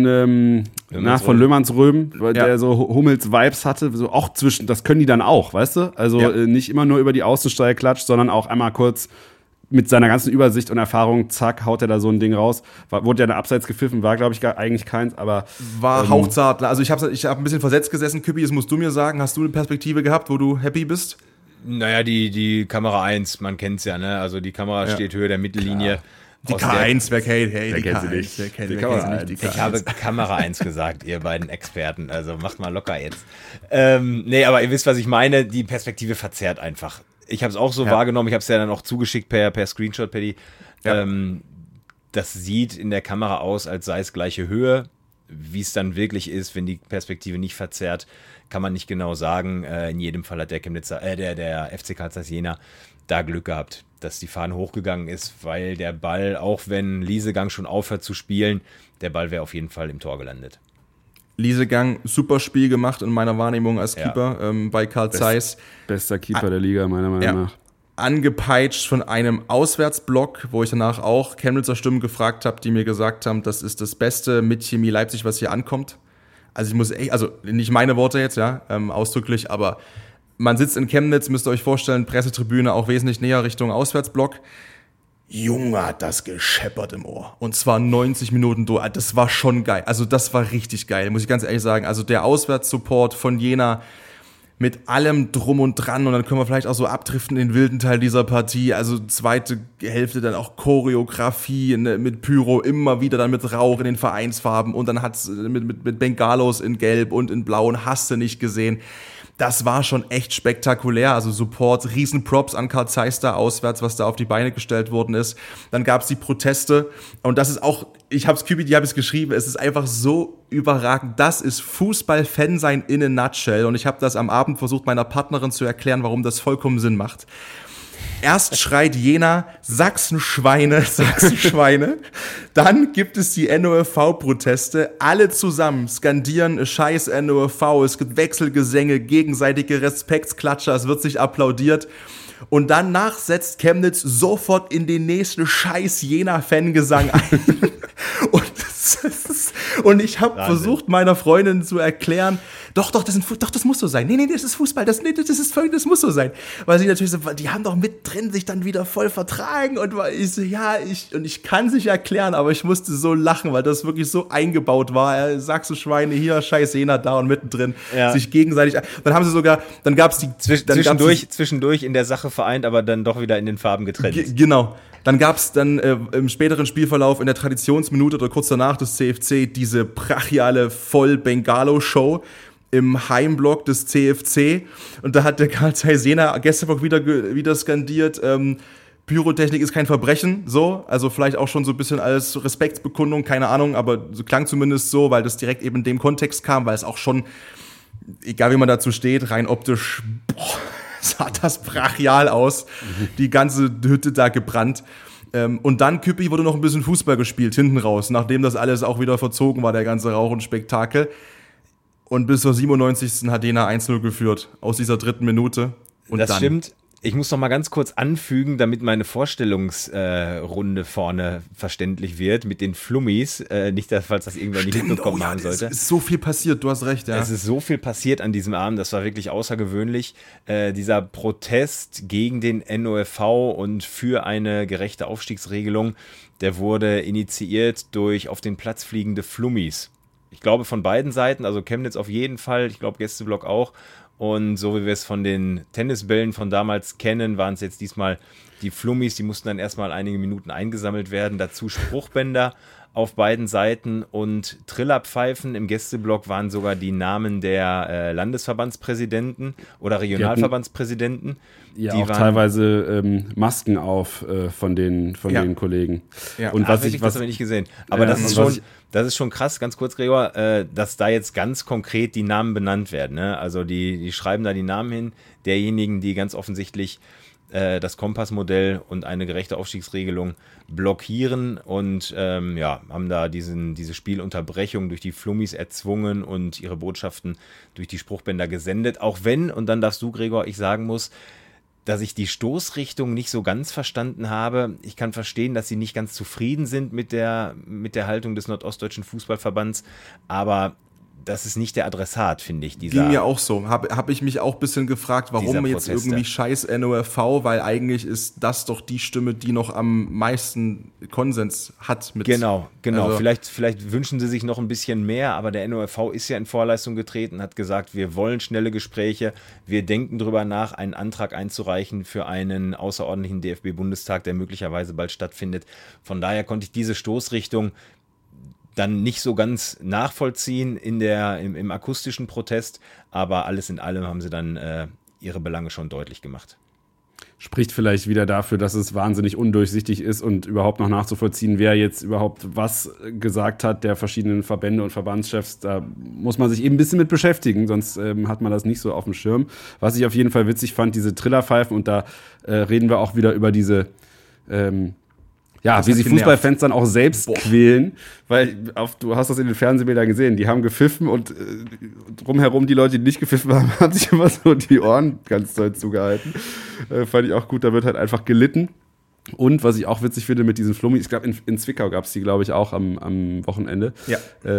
Löhmannsröhm, der so Hummels-Vibes hatte, so auch das können die dann auch, weißt du? Also nicht immer nur über die Außensteiger klatscht, sondern auch einmal kurz mit seiner ganzen Übersicht und Erfahrung, zack, haut er da so ein Ding raus. Wurde ja eine Abseits gepfiffen, war, glaube ich, eigentlich keins, aber war hauchzart. Also ich hab ein bisschen versetzt gesessen, Küppi, das musst du mir sagen. Hast du eine Perspektive gehabt, wo du happy bist? Naja, die Kamera 1, man kennt's ja, ne? Also die Kamera steht Höhe der Mittellinie. Die K1, wer kennt die K1? Ich habe Kamera 1 gesagt, ihr beiden Experten, also macht mal locker jetzt. Nee, aber ihr wisst, was ich meine, die Perspektive verzerrt einfach. Ich habe es auch so wahrgenommen, ich habe es ja dann auch zugeschickt per Screenshot, Paddy. Ja. Das sieht in der Kamera aus, als sei es gleiche Höhe. Wie es dann wirklich ist, wenn die Perspektive nicht verzerrt, kann man nicht genau sagen. In jedem Fall hat der FC Karl Zeiss Jena da Glück gehabt, dass die Fahne hochgegangen ist, weil der Ball, auch wenn Liesegang schon aufhört zu spielen, der Ball wäre auf jeden Fall im Tor gelandet. Liesegang, super Spiel gemacht in meiner Wahrnehmung als Keeper bei Karl Zeiss. Bester Keeper der Liga, meiner Meinung nach. Angepeitscht von einem Auswärtsblock, wo ich danach auch Chemnitzer Stimmen gefragt habe, die mir gesagt haben, das ist das Beste mit Chemie Leipzig, was hier ankommt. Also ich muss nicht meine Worte jetzt, ausdrücklich, aber man sitzt in Chemnitz, müsst ihr euch vorstellen, Pressetribüne auch wesentlich näher Richtung Auswärtsblock. Junge, hat das gescheppert im Ohr. Und zwar 90 Minuten durch. Das war schon geil. Also das war richtig geil, muss ich ganz ehrlich sagen. Also der Auswärtssupport von Jena mit allem drum und dran. Und dann können wir vielleicht auch so abdriften in den wilden Teil dieser Partie. Also zweite Hälfte dann auch Choreografie mit Pyro, immer wieder dann mit Rauch in den Vereinsfarben. Und dann hat's mit Bengalos in Gelb und in Blau und hast du nicht gesehen. Das war schon echt spektakulär, also Support, Riesenprops an Karl Zeiss da auswärts, was da auf die Beine gestellt worden ist. Dann gab's die Proteste und das ist auch, die habe ich geschrieben, es ist einfach so überragend. Das ist Fußball-Fan-Sein in a nutshell und ich habe das am Abend versucht, meiner Partnerin zu erklären, warum das vollkommen Sinn macht. Erst schreit Jena Sachsenschweine. Dann gibt es die NOFV-Proteste. Alle zusammen skandieren scheiß NOFV. Es gibt Wechselgesänge, gegenseitige Respektsklatscher. Es wird sich applaudiert. Und danach setzt Chemnitz sofort in den nächsten scheiß Jena-Fangesang ein. Und ich habe versucht, meiner Freundin zu erklären, doch, das muss so sein. Nee, das ist Fußball, das muss so sein. Weil sie natürlich so, die haben doch mit drin sich dann wieder voll vertragen und ich so, ich kann es nicht erklären, aber ich musste so lachen, weil das wirklich so eingebaut war. Sachsenschweine hier, scheiß Jena da und mittendrin sich gegenseitig. Dann haben sie sogar, dann gab's die zwischendurch in der Sache vereint, aber dann doch wieder in den Farben getrennt. Genau. Dann gab's dann im späteren Spielverlauf in der Traditionsminute oder kurz danach des CFC diese brachiale Voll-Bengalo-Show im Heimblock des CFC. Und da hat der Karl Zeiss Jena Gästeblock wieder skandiert, Pyrotechnik ist kein Verbrechen, so. Also vielleicht auch schon so ein bisschen als Respektsbekundung, keine Ahnung, aber so klang zumindest so, weil das direkt eben in dem Kontext kam, weil es auch schon, egal wie man dazu steht, rein optisch, sah das brachial aus. Die ganze Hütte da gebrannt. Und dann, Küppi, wurde noch ein bisschen Fußball gespielt, hinten raus, nachdem das alles auch wieder verzogen war, der ganze Rauch und Spektakel. Und bis zur 97. hat Jena 1-0 geführt, aus dieser 3. Minute. Und das dann stimmt. Ich muss noch mal ganz kurz anfügen, damit meine Vorstellungsrunde vorne verständlich wird, mit den Flummis, nicht, falls das irgendwer nicht mitbekommen haben sollte. Es ist so viel passiert, du hast recht, ja. Es ist so viel passiert an diesem Abend, das war wirklich außergewöhnlich. Dieser Protest gegen den NOFV und für eine gerechte Aufstiegsregelung, der wurde initiiert durch auf den Platz fliegende Flummis. Ich glaube von beiden Seiten, also Chemnitz auf jeden Fall, ich glaube Gästeblock auch. Und so wie wir es von den Tennisbällen von damals kennen, waren es jetzt diesmal die Flummis, die mussten dann erstmal einige Minuten eingesammelt werden. Dazu Spruchbänder auf beiden Seiten und Trillerpfeifen. Im Gästeblock waren sogar die Namen der Landesverbandspräsidenten oder Regionalverbandspräsidenten. Ja, die auch waren teilweise Masken auf von den Kollegen. Ja. Und das haben wir nicht gesehen. Aber das ist schon krass, ganz kurz, Gregor, dass da jetzt ganz konkret die Namen benannt werden. Ne? Also die schreiben da die Namen hin, derjenigen, die ganz offensichtlich das Kompassmodell und eine gerechte Aufstiegsregelung blockieren und haben da diese Spielunterbrechung durch die Flummis erzwungen und ihre Botschaften durch die Spruchbänder gesendet. Auch wenn, und dann darfst du, Gregor, ich sagen muss, dass ich die Stoßrichtung nicht so ganz verstanden habe. Ich kann verstehen, dass sie nicht ganz zufrieden sind mit der Haltung des Nordostdeutschen Fußballverbands, aber das ist nicht der Adressat, finde ich. Ging mir auch so. Hab ich mich auch ein bisschen gefragt, warum jetzt irgendwie scheiß NOFV, weil eigentlich ist das doch die Stimme, die noch am meisten Konsens hat. Genau. Also vielleicht wünschen sie sich noch ein bisschen mehr, aber der NOFV ist ja in Vorleistung getreten, hat gesagt, wir wollen schnelle Gespräche, wir denken darüber nach, einen Antrag einzureichen für einen außerordentlichen DFB-Bundestag, der möglicherweise bald stattfindet. Von daher konnte ich diese Stoßrichtung dann nicht so ganz nachvollziehen im akustischen Protest, aber alles in allem haben sie dann ihre Belange schon deutlich gemacht. Spricht vielleicht wieder dafür, dass es wahnsinnig undurchsichtig ist und überhaupt noch nachzuvollziehen, wer jetzt überhaupt was gesagt hat, der verschiedenen Verbände und Verbandschefs. Da muss man sich eben ein bisschen mit beschäftigen, sonst hat man das nicht so auf dem Schirm. Was ich auf jeden Fall witzig fand, diese Trillerpfeifen, und da reden wir auch wieder über diese wie sich Fußballfans dann auch selbst quälen, weil du hast das in den Fernsehbildern gesehen, die haben gepfiffen und drumherum die Leute, die nicht gepfiffen haben, haben sich immer so die Ohren ganz doll zugehalten. Fand ich auch gut, da wird halt einfach gelitten. Und was ich auch witzig finde mit diesen Flummis, ich glaube in Zwickau gab es die, glaube ich, auch am Wochenende. Ja.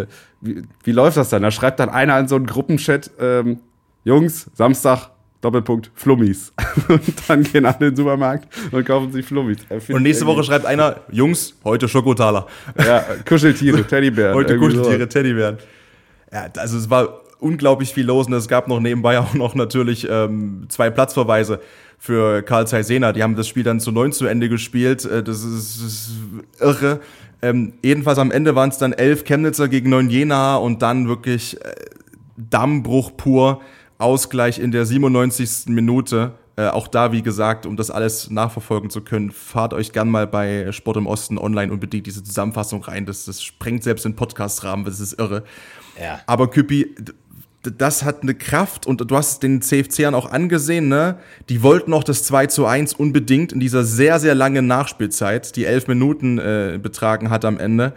Wie läuft das dann? Da schreibt dann einer in so einen Gruppenchat, Jungs, Samstag, Doppelpunkt, Flummis. Und dann gehen alle in den Supermarkt und kaufen sich Flummis. Und nächste Woche schreibt einer, Jungs, heute Schokotaler. Ja, Kuscheltiere, Teddybären. Heute Kuscheltiere, Teddybären. Ja, also es war unglaublich viel los und es gab noch nebenbei auch noch natürlich 2 Platzverweise für Carl Zeiss Jena. Die haben das Spiel dann zu 9 zu Ende gespielt. Das ist irre. Jedenfalls am Ende waren es dann 11 Chemnitzer gegen 9 Jena und dann wirklich Dammbruch pur. Ausgleich in der 97. Minute. Auch da, wie gesagt, um das alles nachverfolgen zu können, fahrt euch gern mal bei Sport im Osten online unbedingt diese Zusammenfassung rein. Das sprengt selbst den Podcast-Rahmen, das ist irre. Ja. Aber Küppi, das hat eine Kraft und du hast den CFCern auch angesehen, ne? Die wollten noch das 2:1 unbedingt in dieser sehr, sehr langen Nachspielzeit, die 11 Minuten betragen hat am Ende.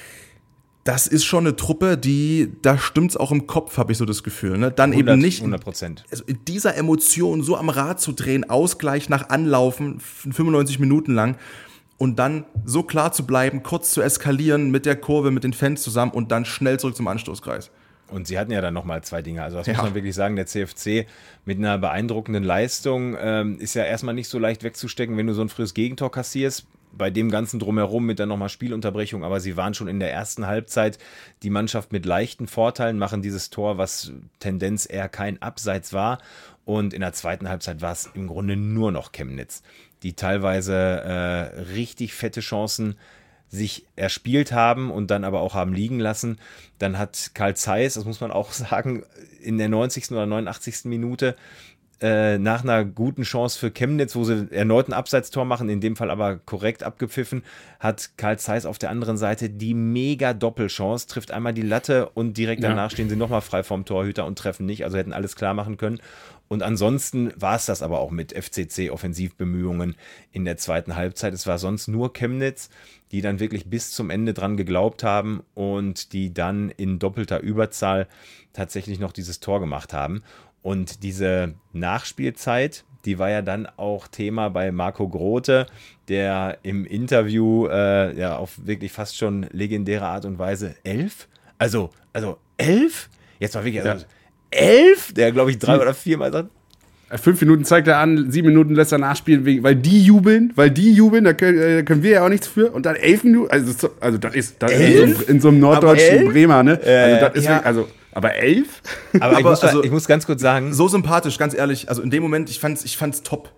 Das ist schon eine Truppe, da stimmt's auch im Kopf, habe ich so das Gefühl. Ne? Dann 100, eben nicht 100%. Also in dieser Emotion so am Rad zu drehen, Ausgleich nach Anlaufen, 95 Minuten lang und dann so klar zu bleiben, kurz zu eskalieren mit der Kurve, mit den Fans zusammen und dann schnell zurück zum Anstoßkreis. Und sie hatten ja dann nochmal 2 Dinge. Also das muss man wirklich sagen, der CFC mit einer beeindruckenden Leistung ist ja erstmal nicht so leicht wegzustecken, wenn du so ein frühes Gegentor kassierst. Bei dem ganzen Drumherum mit dann nochmal Spielunterbrechung, aber sie waren schon in der ersten Halbzeit die Mannschaft mit leichten Vorteilen, machen dieses Tor, was Tendenz eher kein Abseits war, und in der zweiten Halbzeit war es im Grunde nur noch Chemnitz, die teilweise richtig fette Chancen sich erspielt haben und dann aber auch haben liegen lassen. Dann hat Carl Zeiss, das muss man auch sagen, in der 90. oder 89. Minute nach einer guten Chance für Chemnitz, wo sie erneut ein Abseitstor machen, in dem Fall aber korrekt abgepfiffen, hat Carl Zeiss auf der anderen Seite die mega Doppelchance, trifft einmal die Latte und direkt danach stehen sie nochmal frei vom Torhüter und treffen nicht, also hätten alles klar machen können. Und ansonsten war es das aber auch mit FCC-Offensivbemühungen in der zweiten Halbzeit. Es war sonst nur Chemnitz, die dann wirklich bis zum Ende dran geglaubt haben und die dann in doppelter Überzahl tatsächlich noch dieses Tor gemacht haben. Und diese Nachspielzeit, die war ja dann auch Thema bei Marco Grote, der im Interview auf wirklich fast schon legendäre Art und Weise 11? Also 11? Jetzt mal wirklich... 11? Der, glaube ich, 3 oder 4 Mal sagt. 5 Minuten zeigt er an, 7 Minuten lässt er nachspielen, weil die jubeln, da können wir ja auch nichts für. Und dann 11 Minuten, also das ist in so einem norddeutschen Bremer, ne? Aber 11? Aber ich muss ganz kurz sagen. So sympathisch, ganz ehrlich. Also in dem Moment, ich fand's top.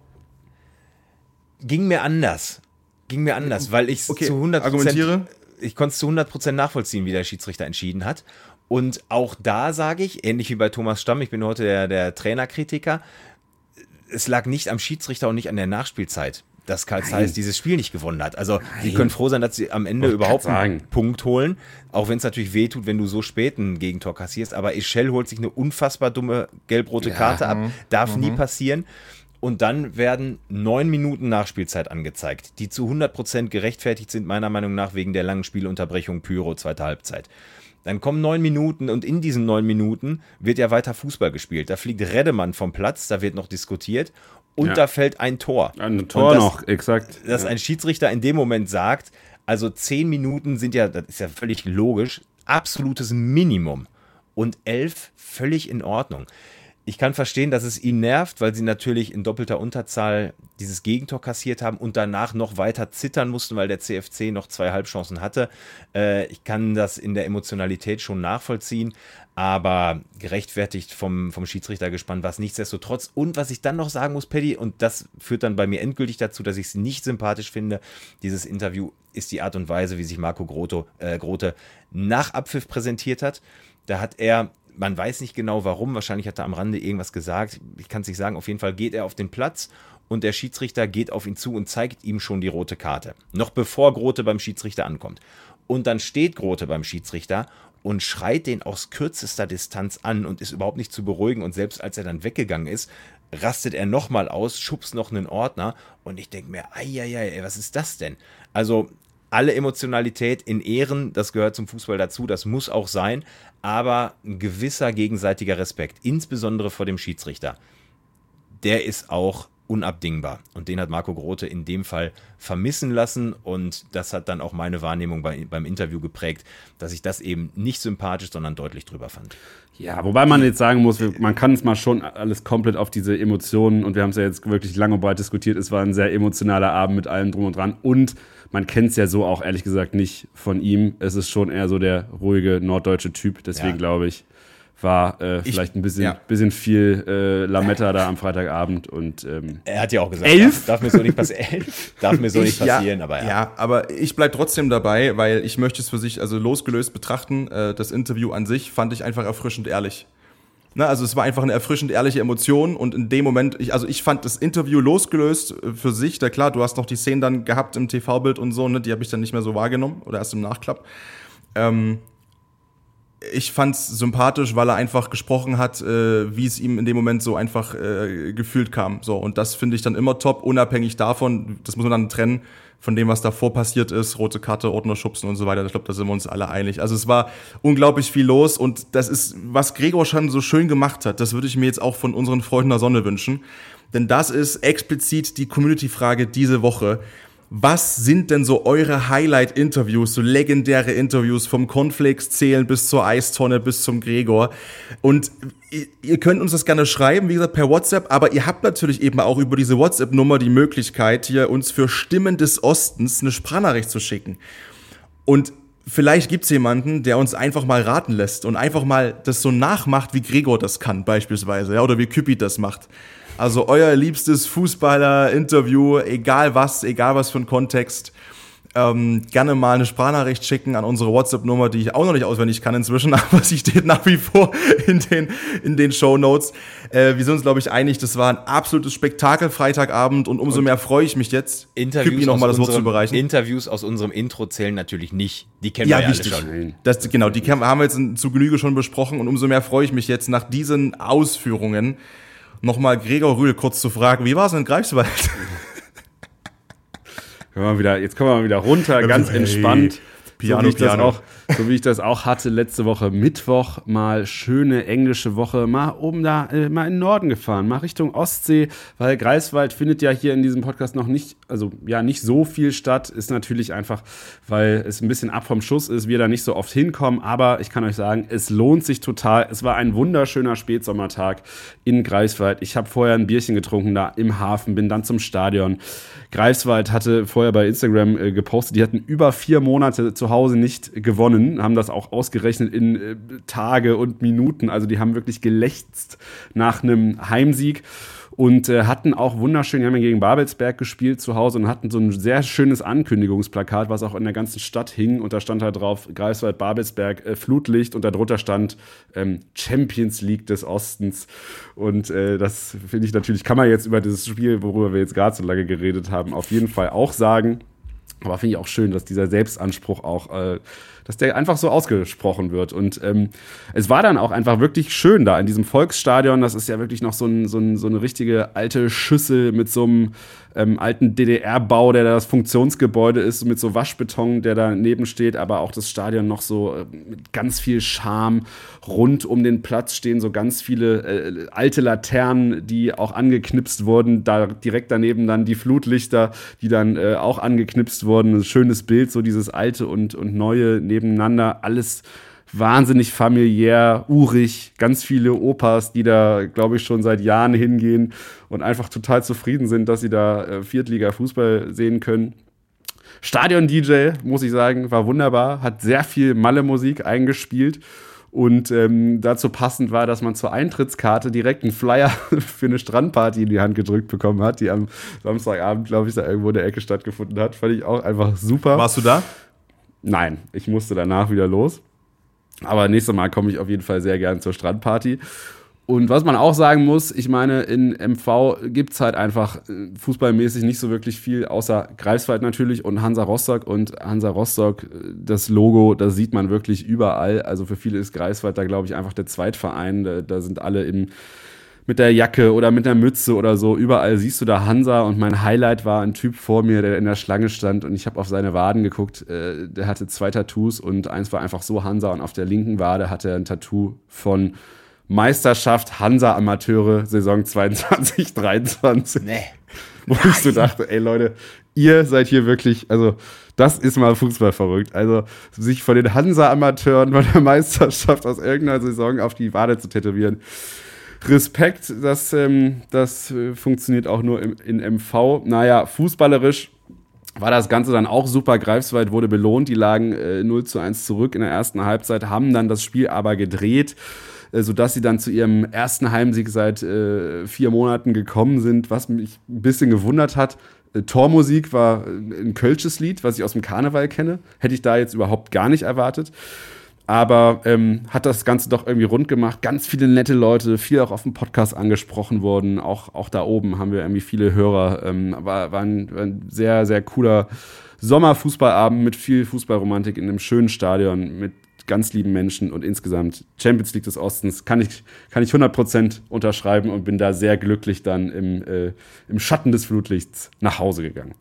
Ging mir anders, weil ich zu 100%, argumentiere. Ich konnte es zu 100% nachvollziehen, wie der Schiedsrichter entschieden hat. Und auch da sage ich, ähnlich wie bei Thomas Stamm, ich bin heute der Trainerkritiker, es lag nicht am Schiedsrichter und nicht an der Nachspielzeit, dass Carl Zeiss dieses Spiel nicht gewonnen hat. Also die können froh sein, dass sie am Ende überhaupt einen Punkt holen, auch wenn es natürlich wehtut, wenn du so spät ein Gegentor kassierst. Aber Eschel holt sich eine unfassbar dumme gelb-rote Karte ab, darf nie passieren. Und dann werden 9 Minuten Nachspielzeit angezeigt, die zu 100% gerechtfertigt sind, meiner Meinung nach, wegen der langen Spielunterbrechung Pyro, zweite Halbzeit. Dann kommen 9 Minuten und in diesen 9 Minuten wird ja weiter Fußball gespielt. Da fliegt Reddemann vom Platz, da wird noch diskutiert und da fällt ein Tor. Ein Tor noch, exakt. Dass ein Schiedsrichter in dem Moment sagt, also 10 Minuten sind ja, das ist ja völlig logisch, absolutes Minimum. Und 11 völlig in Ordnung. Ich kann verstehen, dass es ihn nervt, weil sie natürlich in doppelter Unterzahl dieses Gegentor kassiert haben und danach noch weiter zittern mussten, weil der CFC noch 2 Halbchancen hatte. Ich kann das in der Emotionalität schon nachvollziehen, aber gerechtfertigt vom Schiedsrichter gespannt war es nichtsdestotrotz. Und was ich dann noch sagen muss, Paddy, und das führt dann bei mir endgültig dazu, dass ich es nicht sympathisch finde, dieses Interview, ist die Art und Weise, wie sich Marco Grote nach Abpfiff präsentiert hat. Da hat er... Man weiß nicht genau warum, wahrscheinlich hat er am Rande irgendwas gesagt, ich kann es nicht sagen, auf jeden Fall geht er auf den Platz und der Schiedsrichter geht auf ihn zu und zeigt ihm schon die rote Karte, noch bevor Grote beim Schiedsrichter ankommt. Und dann steht Grote beim Schiedsrichter und schreit den aus kürzester Distanz an und ist überhaupt nicht zu beruhigen und selbst als er dann weggegangen ist, rastet er nochmal aus, schubst noch einen Ordner und ich denke mir, was ist das denn? Also alle Emotionalität in Ehren, das gehört zum Fußball dazu, das muss auch sein, aber ein gewisser gegenseitiger Respekt, insbesondere vor dem Schiedsrichter, der ist auch unabdingbar und den hat Marco Grote in dem Fall vermissen lassen und das hat dann auch meine Wahrnehmung beim Interview geprägt, dass ich das eben nicht sympathisch, sondern deutlich drüber fand. Ja, wobei man jetzt sagen muss, man kann es mal schon alles komplett auf diese Emotionen und wir haben es ja jetzt wirklich lang und breit diskutiert, es war ein sehr emotionaler Abend mit allem drum und dran und man kennt es ja so auch ehrlich gesagt nicht von ihm. Es ist schon eher so der ruhige norddeutsche Typ. Deswegen glaube ich, war vielleicht ein bisschen viel Lametta da am Freitagabend. Und, er hat ja auch gesagt, 11? Darf mir so nicht passieren. Aber aber ich bleib trotzdem dabei, weil ich möchte es für sich also losgelöst betrachten. Das Interview an sich fand ich einfach erfrischend ehrlich. Na, also es war einfach eine erfrischend ehrliche Emotion und in dem Moment, ich fand das Interview losgelöst für sich, da klar, du hast noch die Szenen dann gehabt im TV-Bild und so, ne, die habe ich dann nicht mehr so wahrgenommen oder erst im Nachklapp. Ich fand's sympathisch, weil er einfach gesprochen hat, wie es ihm in dem Moment so einfach gefühlt kam. So, und das finde ich dann immer top, unabhängig davon, das muss man dann trennen von dem, was davor passiert ist, rote Karte, Ordner schubsen und so weiter. Ich glaube, da sind wir uns alle einig. Also es war unglaublich viel los und das ist, was Gregor schon so schön gemacht hat, das würde ich mir jetzt auch von unseren Freunden der Sonne wünschen. Denn das ist explizit die Community-Frage diese Woche. Was sind denn so eure Highlight-Interviews, so legendäre Interviews vom Cornflakes-Zählen bis zur Eistonne, bis zum Gregor? Und ihr könnt uns das gerne schreiben, wie gesagt, per WhatsApp, aber ihr habt natürlich eben auch über diese WhatsApp-Nummer die Möglichkeit, hier uns für Stimmen des Ostens eine Sprachnachricht zu schicken. Und vielleicht gibt's jemanden, der uns einfach mal raten lässt und einfach mal das so nachmacht, wie Gregor das kann, beispielsweise, ja, oder wie Küppi das macht. Also euer liebstes Fußballer-Interview, egal was für ein Kontext. gerne mal eine Sprachnachricht schicken an unsere WhatsApp-Nummer, die ich auch noch nicht auswendig kann inzwischen, aber sie steht nach wie vor in den Shownotes. Wir sind uns, glaube ich, einig, das war ein absolutes Spektakel Freitagabend und umso mehr freue ich mich jetzt, Küppi noch mal das Wort zu überreichen. Interviews aus unserem Intro zählen natürlich nicht. Die kennen wir ja alle schon. Genau, die haben wir jetzt zu Genüge schon besprochen und umso mehr freue ich mich jetzt nach diesen Ausführungen nochmal Gregor Rühl kurz zu fragen, wie war es in Greifswald? Jetzt kommen wir mal wieder runter, ganz entspannt. Piano. So wie ich das auch hatte letzte Woche Mittwoch, mal schöne englische Woche, mal oben da, mal in den Norden gefahren, mal Richtung Ostsee, weil Greifswald findet ja hier in diesem Podcast noch nicht, also ja, nicht so viel statt, ist natürlich einfach, weil es ein bisschen ab vom Schuss ist, wir da nicht so oft hinkommen, aber ich kann euch sagen, es lohnt sich total. Es war ein wunderschöner Spätsommertag in Greifswald. Ich habe vorher ein Bierchen getrunken da im Hafen, bin dann zum Stadion. Greifswald hatte vorher bei Instagram gepostet, die hatten über 4 Monate zu Hause nicht gewonnen, haben das auch ausgerechnet in Tage und Minuten, also die haben wirklich gelächzt nach einem Heimsieg und hatten auch wunderschön, die haben ja gegen Babelsberg gespielt zu Hause und hatten so ein sehr schönes Ankündigungsplakat, was auch in der ganzen Stadt hing und da stand halt drauf, Greifswald, Babelsberg, Flutlicht und darunter stand Champions League des Ostens und das finde ich natürlich, kann man jetzt über dieses Spiel, worüber wir jetzt gerade so lange geredet haben, auf jeden Fall auch sagen. Aber finde ich auch schön, dass dieser Selbstanspruch auch, dass der einfach so ausgesprochen wird. Und es war dann auch einfach wirklich schön da in diesem Volksstadion. Das ist ja wirklich noch so eine richtige alte Schüssel mit so einem alten DDR-Bau, der da das Funktionsgebäude ist, mit so Waschbeton, der daneben steht, aber auch das Stadion noch so mit ganz viel Charme. Rund um den Platz stehen so ganz viele alte Laternen, die auch angeknipst wurden. Da direkt daneben dann die Flutlichter, die dann auch angeknipst wurden. Ein schönes Bild, so dieses alte und neue nebeneinander. Alles wahnsinnig familiär, urig, ganz viele Opas, die da, glaube ich, schon seit Jahren hingehen und einfach total zufrieden sind, dass sie da Viertliga-Fußball sehen können. Stadion-DJ, muss ich sagen, war wunderbar, hat sehr viel Malle-Musik eingespielt und dazu passend war, dass man zur Eintrittskarte direkt einen Flyer für eine Strandparty in die Hand gedrückt bekommen hat, die am Samstagabend, glaube ich, da irgendwo in der Ecke stattgefunden hat. Fand ich auch einfach super. Warst du da? Nein, ich musste danach wieder los. Aber nächstes Mal komme ich auf jeden Fall sehr gern zur Strandparty. Und was man auch sagen muss, ich meine, in MV gibt es halt einfach fußballmäßig nicht so wirklich viel, außer Greifswald natürlich und Hansa Rostock. Und Hansa Rostock, das Logo, das sieht man wirklich überall. Also für viele ist Greifswald da, glaube ich, einfach der Zweitverein. Da sind alle mit der Jacke oder mit der Mütze oder so. Überall siehst du da Hansa und mein Highlight war ein Typ vor mir, der in der Schlange stand und ich habe auf seine Waden geguckt. Der hatte 2 Tattoos und eins war einfach so Hansa und auf der linken Wade hatte er ein Tattoo von Meisterschaft Hansa Amateure Saison 22/23. Nee. Wo ich so dachte, ey Leute, ihr seid hier wirklich, also das ist mal Fußball verrückt. Also sich von den Hansa Amateuren von der Meisterschaft aus irgendeiner Saison auf die Wade zu tätowieren. Respekt, das funktioniert auch nur in MV. Naja, fußballerisch war das Ganze dann auch super. Greifswald wurde belohnt, die lagen 0:1 zurück in der ersten Halbzeit, haben dann das Spiel aber gedreht, sodass sie dann zu ihrem ersten Heimsieg seit 4 Monaten gekommen sind, was mich ein bisschen gewundert hat. Tormusik war ein kölsches Lied, was ich aus dem Karneval kenne. Hätte ich da jetzt überhaupt gar nicht erwartet. Aber hat das Ganze doch irgendwie rund gemacht. Ganz viele nette Leute, viel auch auf dem Podcast angesprochen worden. Auch da oben haben wir irgendwie viele Hörer. War ein sehr, sehr cooler Sommerfußballabend mit viel Fußballromantik in einem schönen Stadion mit ganz lieben Menschen und insgesamt Champions League des Ostens kann ich 100% unterschreiben und bin da sehr glücklich dann im Schatten des Flutlichts nach Hause gegangen.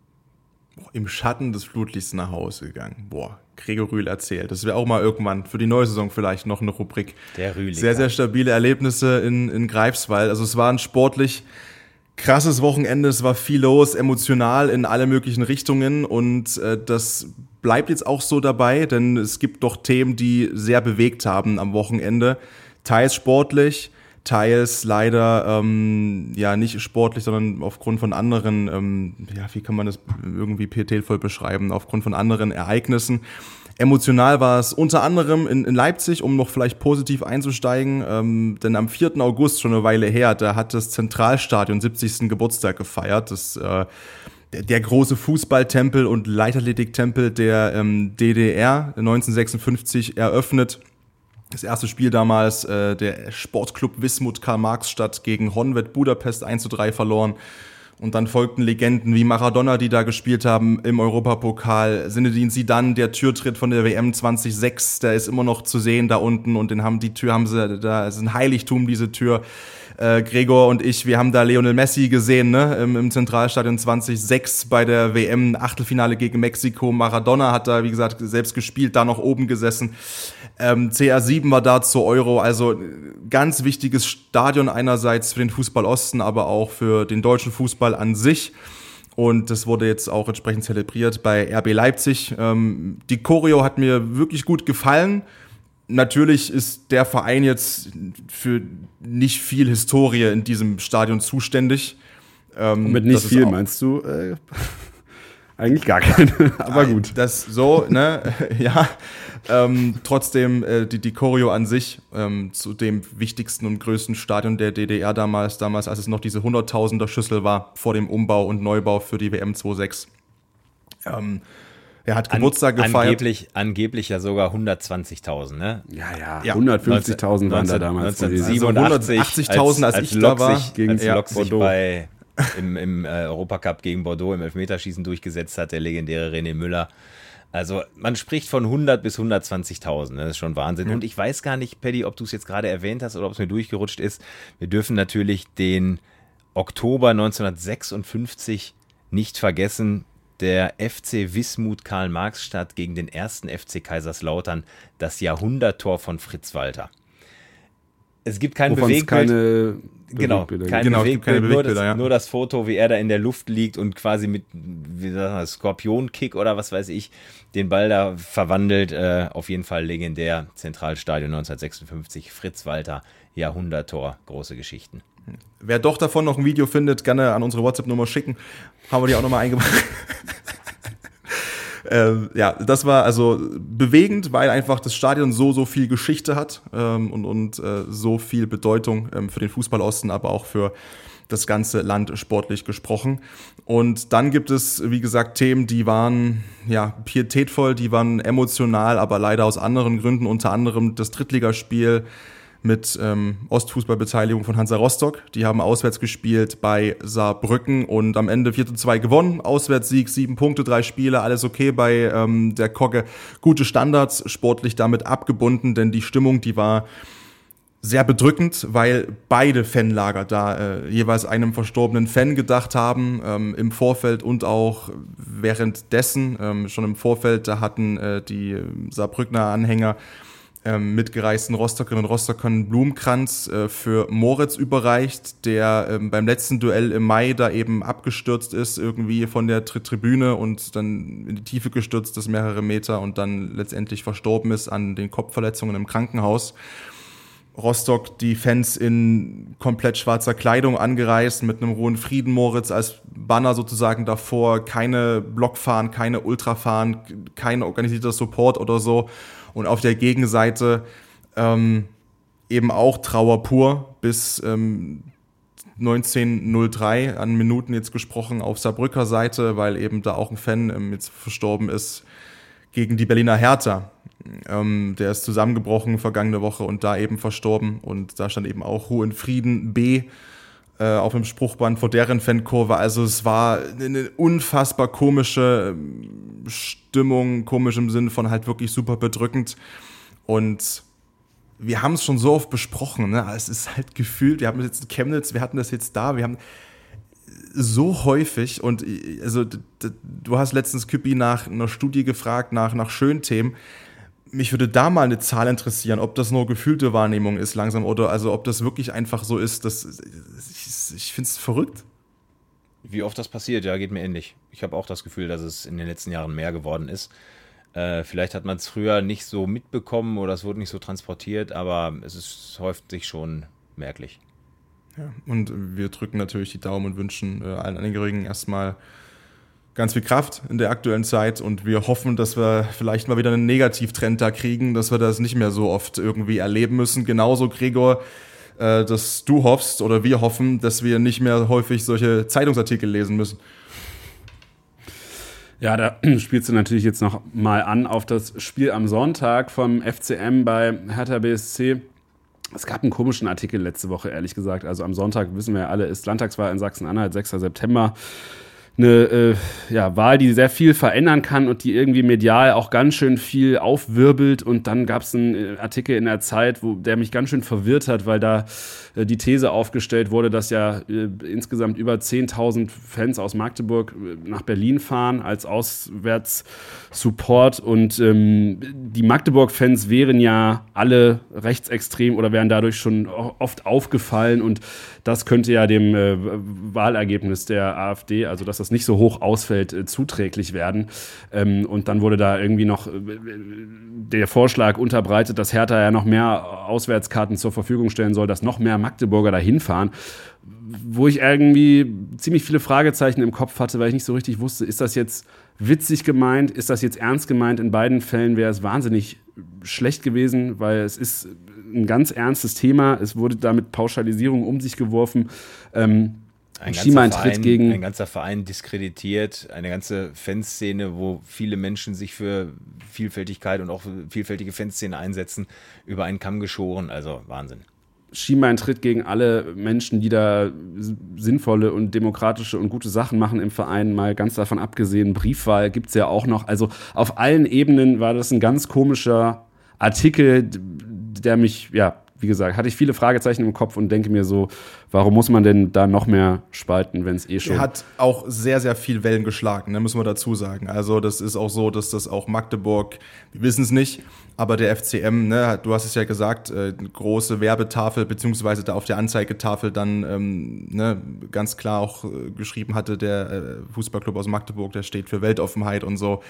Im Schatten des Flutlichts nach Hause gegangen. Boah, Gregor Rühl erzählt. Das wäre auch mal irgendwann für die neue Saison vielleicht noch eine Rubrik. Der Rühliger. Sehr, sehr stabile Erlebnisse in Greifswald. Also es war ein sportlich krasses Wochenende. Es war viel los, emotional in alle möglichen Richtungen. Und das bleibt jetzt auch so dabei, denn es gibt doch Themen, die sehr bewegt haben am Wochenende. Teils sportlich, teils leider nicht sportlich, sondern aufgrund von anderen, wie kann man das irgendwie pietätvoll beschreiben, aufgrund von anderen Ereignissen. Emotional war es unter anderem in Leipzig, um noch vielleicht positiv einzusteigen, denn am 4. August, schon eine Weile her, da hat das Zentralstadion 70. Geburtstag gefeiert. Das der große Fußballtempel und Leichtathletiktempel der DDR 1956 eröffnet. Das erste Spiel damals, der Sportclub Wismut Karl-Marx-Stadt gegen Honvéd Budapest 1:3 verloren. Und dann folgten Legenden wie Maradona, die da gespielt haben im Europapokal. Zinedine Zidane, der Türtritt von der WM 2006, der ist immer noch zu sehen da unten. Und die Tür haben sie, da ist ein Heiligtum, diese Tür. Gregor und ich, wir haben da Lionel Messi gesehen, ne, im Zentralstadion 2006 bei der WM Achtelfinale gegen Mexiko. Maradona hat da, wie gesagt, selbst gespielt, da noch oben gesessen. CR7 war da zur Euro, also ganz wichtiges Stadion einerseits für den Fußball Osten, aber auch für den deutschen Fußball an sich. Und das wurde jetzt auch entsprechend zelebriert bei RB Leipzig. Die Choreo hat mir wirklich gut gefallen. Natürlich ist der Verein jetzt für nicht viel Historie in diesem Stadion zuständig. Und mit nicht viel meinst du? Eigentlich gar keine, aber gut. Das so, ne, ja. Trotzdem die Choreo an sich zu dem wichtigsten und größten Stadion der DDR damals, als es noch diese 100.000er-Schüssel war vor dem Umbau und Neubau für die WM 26. Er hat Geburtstag gefeiert. Angeblich ja sogar 120.000, ne? Ja. 150.000 waren da damals. 1987, 180.000, als ich da war. Als Lok sich im Europacup gegen Bordeaux im Elfmeterschießen durchgesetzt hat, der legendäre René Müller. Also man spricht von 100 bis 120.000, das ist schon Wahnsinn. Und ich weiß gar nicht, Paddy, ob du es jetzt gerade erwähnt hast oder ob es mir durchgerutscht ist. Wir dürfen natürlich den Oktober 1956 nicht vergessen. Der FC Wismut Karl-Marx-Stadt gegen den 1. FC Kaiserslautern, das Jahrhunderttor von Fritz Walter. Es gibt kein Bewegtbild. Nur das Foto, wie er da in der Luft liegt und quasi mit Skorpionkick oder was weiß ich, den Ball da verwandelt. Auf jeden Fall legendär. Zentralstadion 1956, Fritz Walter, Jahrhunderttor, große Geschichten. Wer doch davon noch ein Video findet, gerne an unsere WhatsApp-Nummer schicken. Haben wir die auch nochmal eingebracht. Das war also bewegend, weil einfach das Stadion so viel Geschichte hat und so viel Bedeutung für den Fußball Osten, aber auch für das ganze Land sportlich gesprochen. Und dann gibt es, wie gesagt, Themen, die waren pietätvoll, die waren emotional, aber leider aus anderen Gründen, unter anderem das Drittligaspiel mit Ostfußballbeteiligung von Hansa Rostock. Die haben auswärts gespielt bei Saarbrücken und am Ende 4:2 gewonnen. Auswärtssieg, 7 Punkte, 3 Spiele, alles okay bei der Kogge. Gute Standards, sportlich damit abgebunden, denn die Stimmung, die war sehr bedrückend, weil beide Fanlager da jeweils einem verstorbenen Fan gedacht haben, im Vorfeld und auch währenddessen. Schon im Vorfeld, da hatten die Saarbrückner Anhänger mitgereisten Rostockerinnen und Rostockern einen Blumenkranz für Moritz überreicht, der beim letzten Duell im Mai da eben abgestürzt ist, irgendwie von der Tribüne und dann in die Tiefe gestürzt ist, mehrere Meter und dann letztendlich verstorben ist an den Kopfverletzungen im Krankenhaus. Rostock, die Fans in komplett schwarzer Kleidung angereist, mit einem Ruhen Frieden Moritz als Banner sozusagen davor, keine Blockfahren, keine Ultrafahren, kein organisierter Support oder so. Und auf der Gegenseite eben auch Trauer pur bis 19:03 an Minuten jetzt gesprochen auf Saarbrücker Seite, weil eben da auch ein Fan jetzt verstorben ist gegen die Berliner Hertha. Der ist zusammengebrochen vergangene Woche und da eben verstorben. Und da stand eben auch Ruhe in Frieden B auf dem Spruchband vor deren Fankurve. Also es war eine unfassbar komische Stimmung, komisch im Sinne von halt wirklich super bedrückend. Und wir haben es schon so oft besprochen, ne? Es ist halt gefühlt, wir haben das jetzt in Chemnitz, wir hatten das jetzt da, wir haben so häufig und also du hast letztens Küppi nach einer Studie gefragt, nach schönen Themen. Mich würde da mal eine Zahl interessieren, ob das nur gefühlte Wahrnehmung ist langsam oder also ob das wirklich einfach so ist, ich finde es verrückt. Wie oft das passiert, ja, geht mir ähnlich. Ich habe auch das Gefühl, dass es in den letzten Jahren mehr geworden ist. Vielleicht hat man es früher nicht so mitbekommen oder es wurde nicht so transportiert, aber es häuft sich schon merklich. Ja, und wir drücken natürlich die Daumen und wünschen allen Angehörigen erstmal ganz viel Kraft in der aktuellen Zeit und wir hoffen, dass wir vielleicht mal wieder einen Negativtrend da kriegen, dass wir das nicht mehr so oft irgendwie erleben müssen. Genauso, Gregor, dass du hoffst oder wir hoffen, dass wir nicht mehr häufig solche Zeitungsartikel lesen müssen. Ja, da spielst du natürlich jetzt noch mal an auf das Spiel am Sonntag vom FCM bei Hertha BSC. Es gab einen komischen Artikel letzte Woche, ehrlich gesagt. Also am Sonntag, wissen wir ja alle, ist Landtagswahl in Sachsen-Anhalt, 6. September. Eine Wahl, die sehr viel verändern kann und die irgendwie medial auch ganz schön viel aufwirbelt. Und dann gab es einen Artikel in der Zeit, der mich ganz schön verwirrt hat, weil da die These aufgestellt wurde, dass ja insgesamt über 10.000 Fans aus Magdeburg nach Berlin fahren als Auswärtssupport. Und die Magdeburg-Fans wären ja alle rechtsextrem oder wären dadurch schon oft aufgefallen. Und das könnte ja dem Wahlergebnis der AfD, also dass das nicht so hoch ausfällt, zuträglich werden. Und dann wurde da irgendwie noch der Vorschlag unterbreitet, dass Hertha ja noch mehr Auswärtskarten zur Verfügung stellen soll, dass noch mehr Magdeburger dahin fahren. Wo ich irgendwie ziemlich viele Fragezeichen im Kopf hatte, weil ich nicht so richtig wusste, ist das jetzt witzig gemeint, ist das jetzt ernst gemeint? In beiden Fällen wäre es wahnsinnig schlecht gewesen, weil es ist ein ganz ernstes Thema. Es wurde damit Pauschalisierung um sich geworfen. Ein ganzer Verein diskreditiert, eine ganze Fanszene, wo viele Menschen sich für Vielfältigkeit und auch für vielfältige Fanszene einsetzen, über einen Kamm geschoren. Also Wahnsinn. Schienbeintritt gegen alle Menschen, die da sinnvolle und demokratische und gute Sachen machen im Verein, mal ganz davon abgesehen. Briefwahl gibt's ja auch noch. Also auf allen Ebenen war das ein ganz komischer Artikel, der mich, wie gesagt, hatte ich viele Fragezeichen im Kopf und denke mir so, warum muss man denn da noch mehr spalten, wenn es schon... Er hat auch sehr, sehr viel Wellen geschlagen, müssen wir dazu sagen. Also das ist auch so, dass das auch Magdeburg, wir wissen es nicht, aber der FCM, du hast es ja gesagt, eine große Werbetafel, beziehungsweise da auf der Anzeigetafel dann ganz klar auch geschrieben hatte, der Fußballclub aus Magdeburg, der steht für Weltoffenheit und so.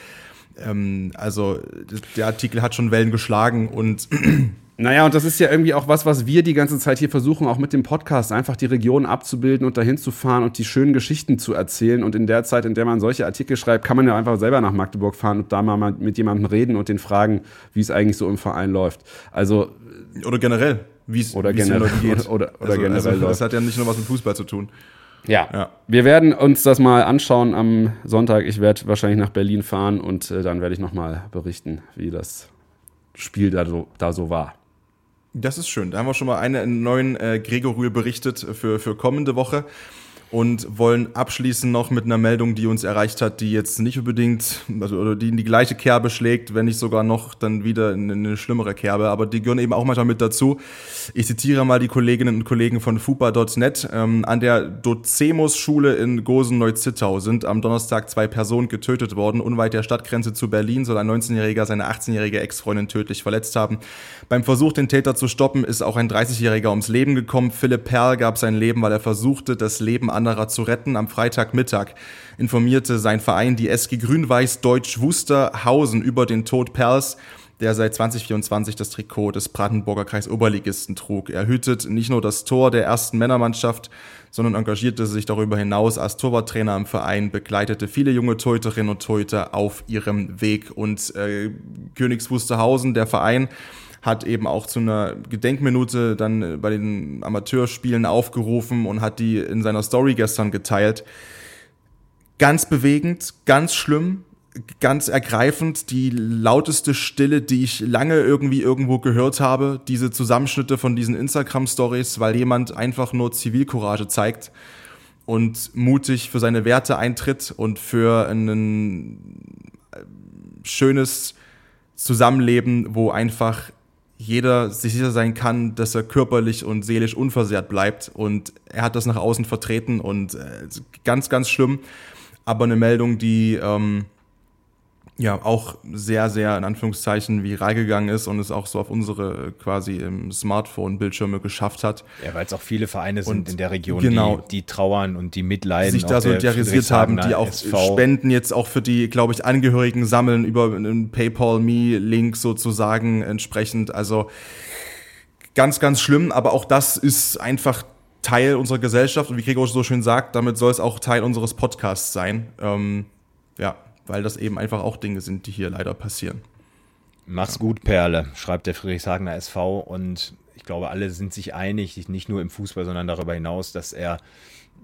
Also der Artikel hat schon Wellen geschlagen und... Naja, und das ist ja irgendwie auch was wir die ganze Zeit hier versuchen, auch mit dem Podcast, einfach die Region abzubilden und dahin zu fahren und die schönen Geschichten zu erzählen. Und in der Zeit, in der man solche Artikel schreibt, kann man ja einfach selber nach Magdeburg fahren und da mal mit jemandem reden und den fragen, wie es eigentlich so im Verein läuft. Also oder generell, wie es den Leuten geht. Oder generell läuft. Das hat ja nicht nur was mit Fußball zu tun. Ja, wir werden uns das mal anschauen am Sonntag. Ich werde wahrscheinlich nach Berlin fahren und dann werde ich nochmal berichten, wie das Spiel da so war. Das ist schön. Da haben wir schon mal einen neuen Gregor-Rühl berichtet für kommende Woche und wollen abschließen noch mit einer Meldung, die uns erreicht hat, die jetzt nicht unbedingt, oder die in die gleiche Kerbe schlägt, wenn nicht sogar noch dann wieder in eine schlimmere Kerbe, aber die gehören eben auch manchmal mit dazu. Ich zitiere mal die Kolleginnen und Kollegen von fupa.net. An der Docemus-Schule in Gosen-Neuzittau sind am Donnerstag 2 Personen getötet worden. Unweit der Stadtgrenze zu Berlin soll ein 19-Jähriger seine 18-jährige Ex-Freundin tödlich verletzt haben. Beim Versuch, den Täter zu stoppen, ist auch ein 30-Jähriger ums Leben gekommen. Philipp Perl gab sein Leben, weil er versuchte, das Leben anderer zu retten. Am Freitagmittag informierte sein Verein, die SG Grün-Weiß Deutsch Wusterhausen, über den Tod Perls, der seit 2024 das Trikot des Brandenburger Kreis Oberligisten trug. Er hütet nicht nur das Tor der ersten Männermannschaft, sondern engagierte sich darüber hinaus als Torwarttrainer im Verein, begleitete viele junge Torhüterinnen und Torhüter auf ihrem Weg. Und Königs Wusterhausen, der Verein, hat eben auch zu einer Gedenkminute dann bei den Amateurspielen aufgerufen und hat die in seiner Story gestern geteilt. Ganz bewegend, ganz schlimm, ganz ergreifend, die lauteste Stille, die ich lange irgendwie irgendwo gehört habe, diese Zusammenschnitte von diesen Instagram-Stories, weil jemand einfach nur Zivilcourage zeigt und mutig für seine Werte eintritt und für ein schönes Zusammenleben, wo einfach jeder sich sicher sein kann, dass er körperlich und seelisch unversehrt bleibt, und er hat das nach außen vertreten und ganz, ganz schlimm, aber eine Meldung, die auch sehr, sehr in Anführungszeichen viral gegangen ist und es auch so auf unsere quasi Smartphone-Bildschirme geschafft hat. Ja, weil es auch viele Vereine sind in der Region, genau, die trauern und die mitleiden. Sich da solidarisiert haben, die auch Spenden jetzt auch für die, glaube ich, Angehörigen sammeln über einen PayPal-Me-Link sozusagen entsprechend. Also ganz, ganz schlimm, aber auch das ist einfach Teil unserer Gesellschaft und wie Gregor so schön sagt, damit soll es auch Teil unseres Podcasts sein. Weil das eben einfach auch Dinge sind, die hier leider passieren. Mach's gut, Perle, schreibt der Friedrichshagener SV, und ich glaube, alle sind sich einig, nicht nur im Fußball, sondern darüber hinaus, dass er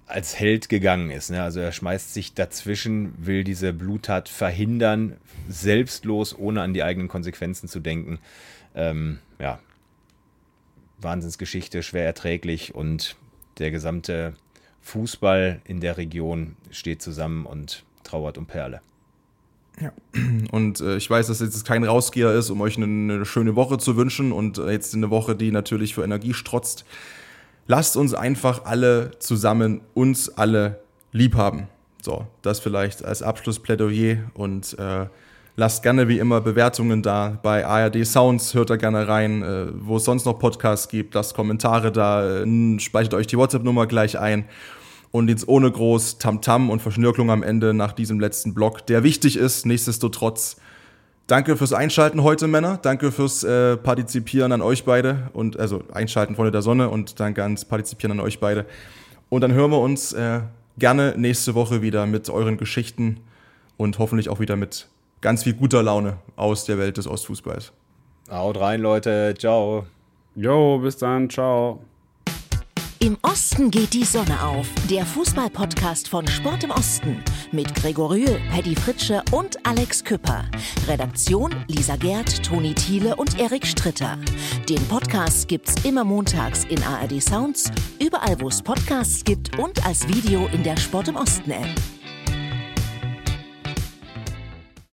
als Held gegangen ist. Ne? Also er schmeißt sich dazwischen, will diese Bluttat verhindern, selbstlos, ohne an die eigenen Konsequenzen zu denken. Ja, Wahnsinnsgeschichte, schwer erträglich und der gesamte Fußball in der Region steht zusammen und trauert um Perle. Ja, und ich weiß, dass jetzt kein Rausgeher ist, um euch eine schöne Woche zu wünschen und jetzt eine Woche, die natürlich für Energie strotzt. Lasst uns einfach alle zusammen uns alle lieb haben. So, das vielleicht als Abschlussplädoyer und lasst gerne wie immer Bewertungen da. Bei ARD Sounds hört da gerne rein, wo es sonst noch Podcasts gibt. Lasst Kommentare da, speichert euch die WhatsApp-Nummer gleich ein. Und jetzt ohne groß Tamtam und Verschnörkelung am Ende nach diesem letzten Block, der wichtig ist, nichtsdestotrotz. Danke fürs Einschalten heute, Männer. Danke fürs Partizipieren an euch beide. Und also Einschalten Freunde der Sonne und danke ans Partizipieren an euch beide. Und dann hören wir uns gerne nächste Woche wieder mit euren Geschichten und hoffentlich auch wieder mit ganz viel guter Laune aus der Welt des Ostfußballs. Haut rein, Leute. Ciao. Jo, bis dann. Ciao. Im Osten geht die Sonne auf. Der Fußball-Podcast von Sport im Osten. Mit Gregor Rühl, Paddy Fritsche und Alex Küpper. Redaktion Lisa Gerd, Toni Thiele und Erik Stritter. Den Podcast gibt's immer montags in ARD Sounds, überall wo es Podcasts gibt und als Video in der Sport im Osten App.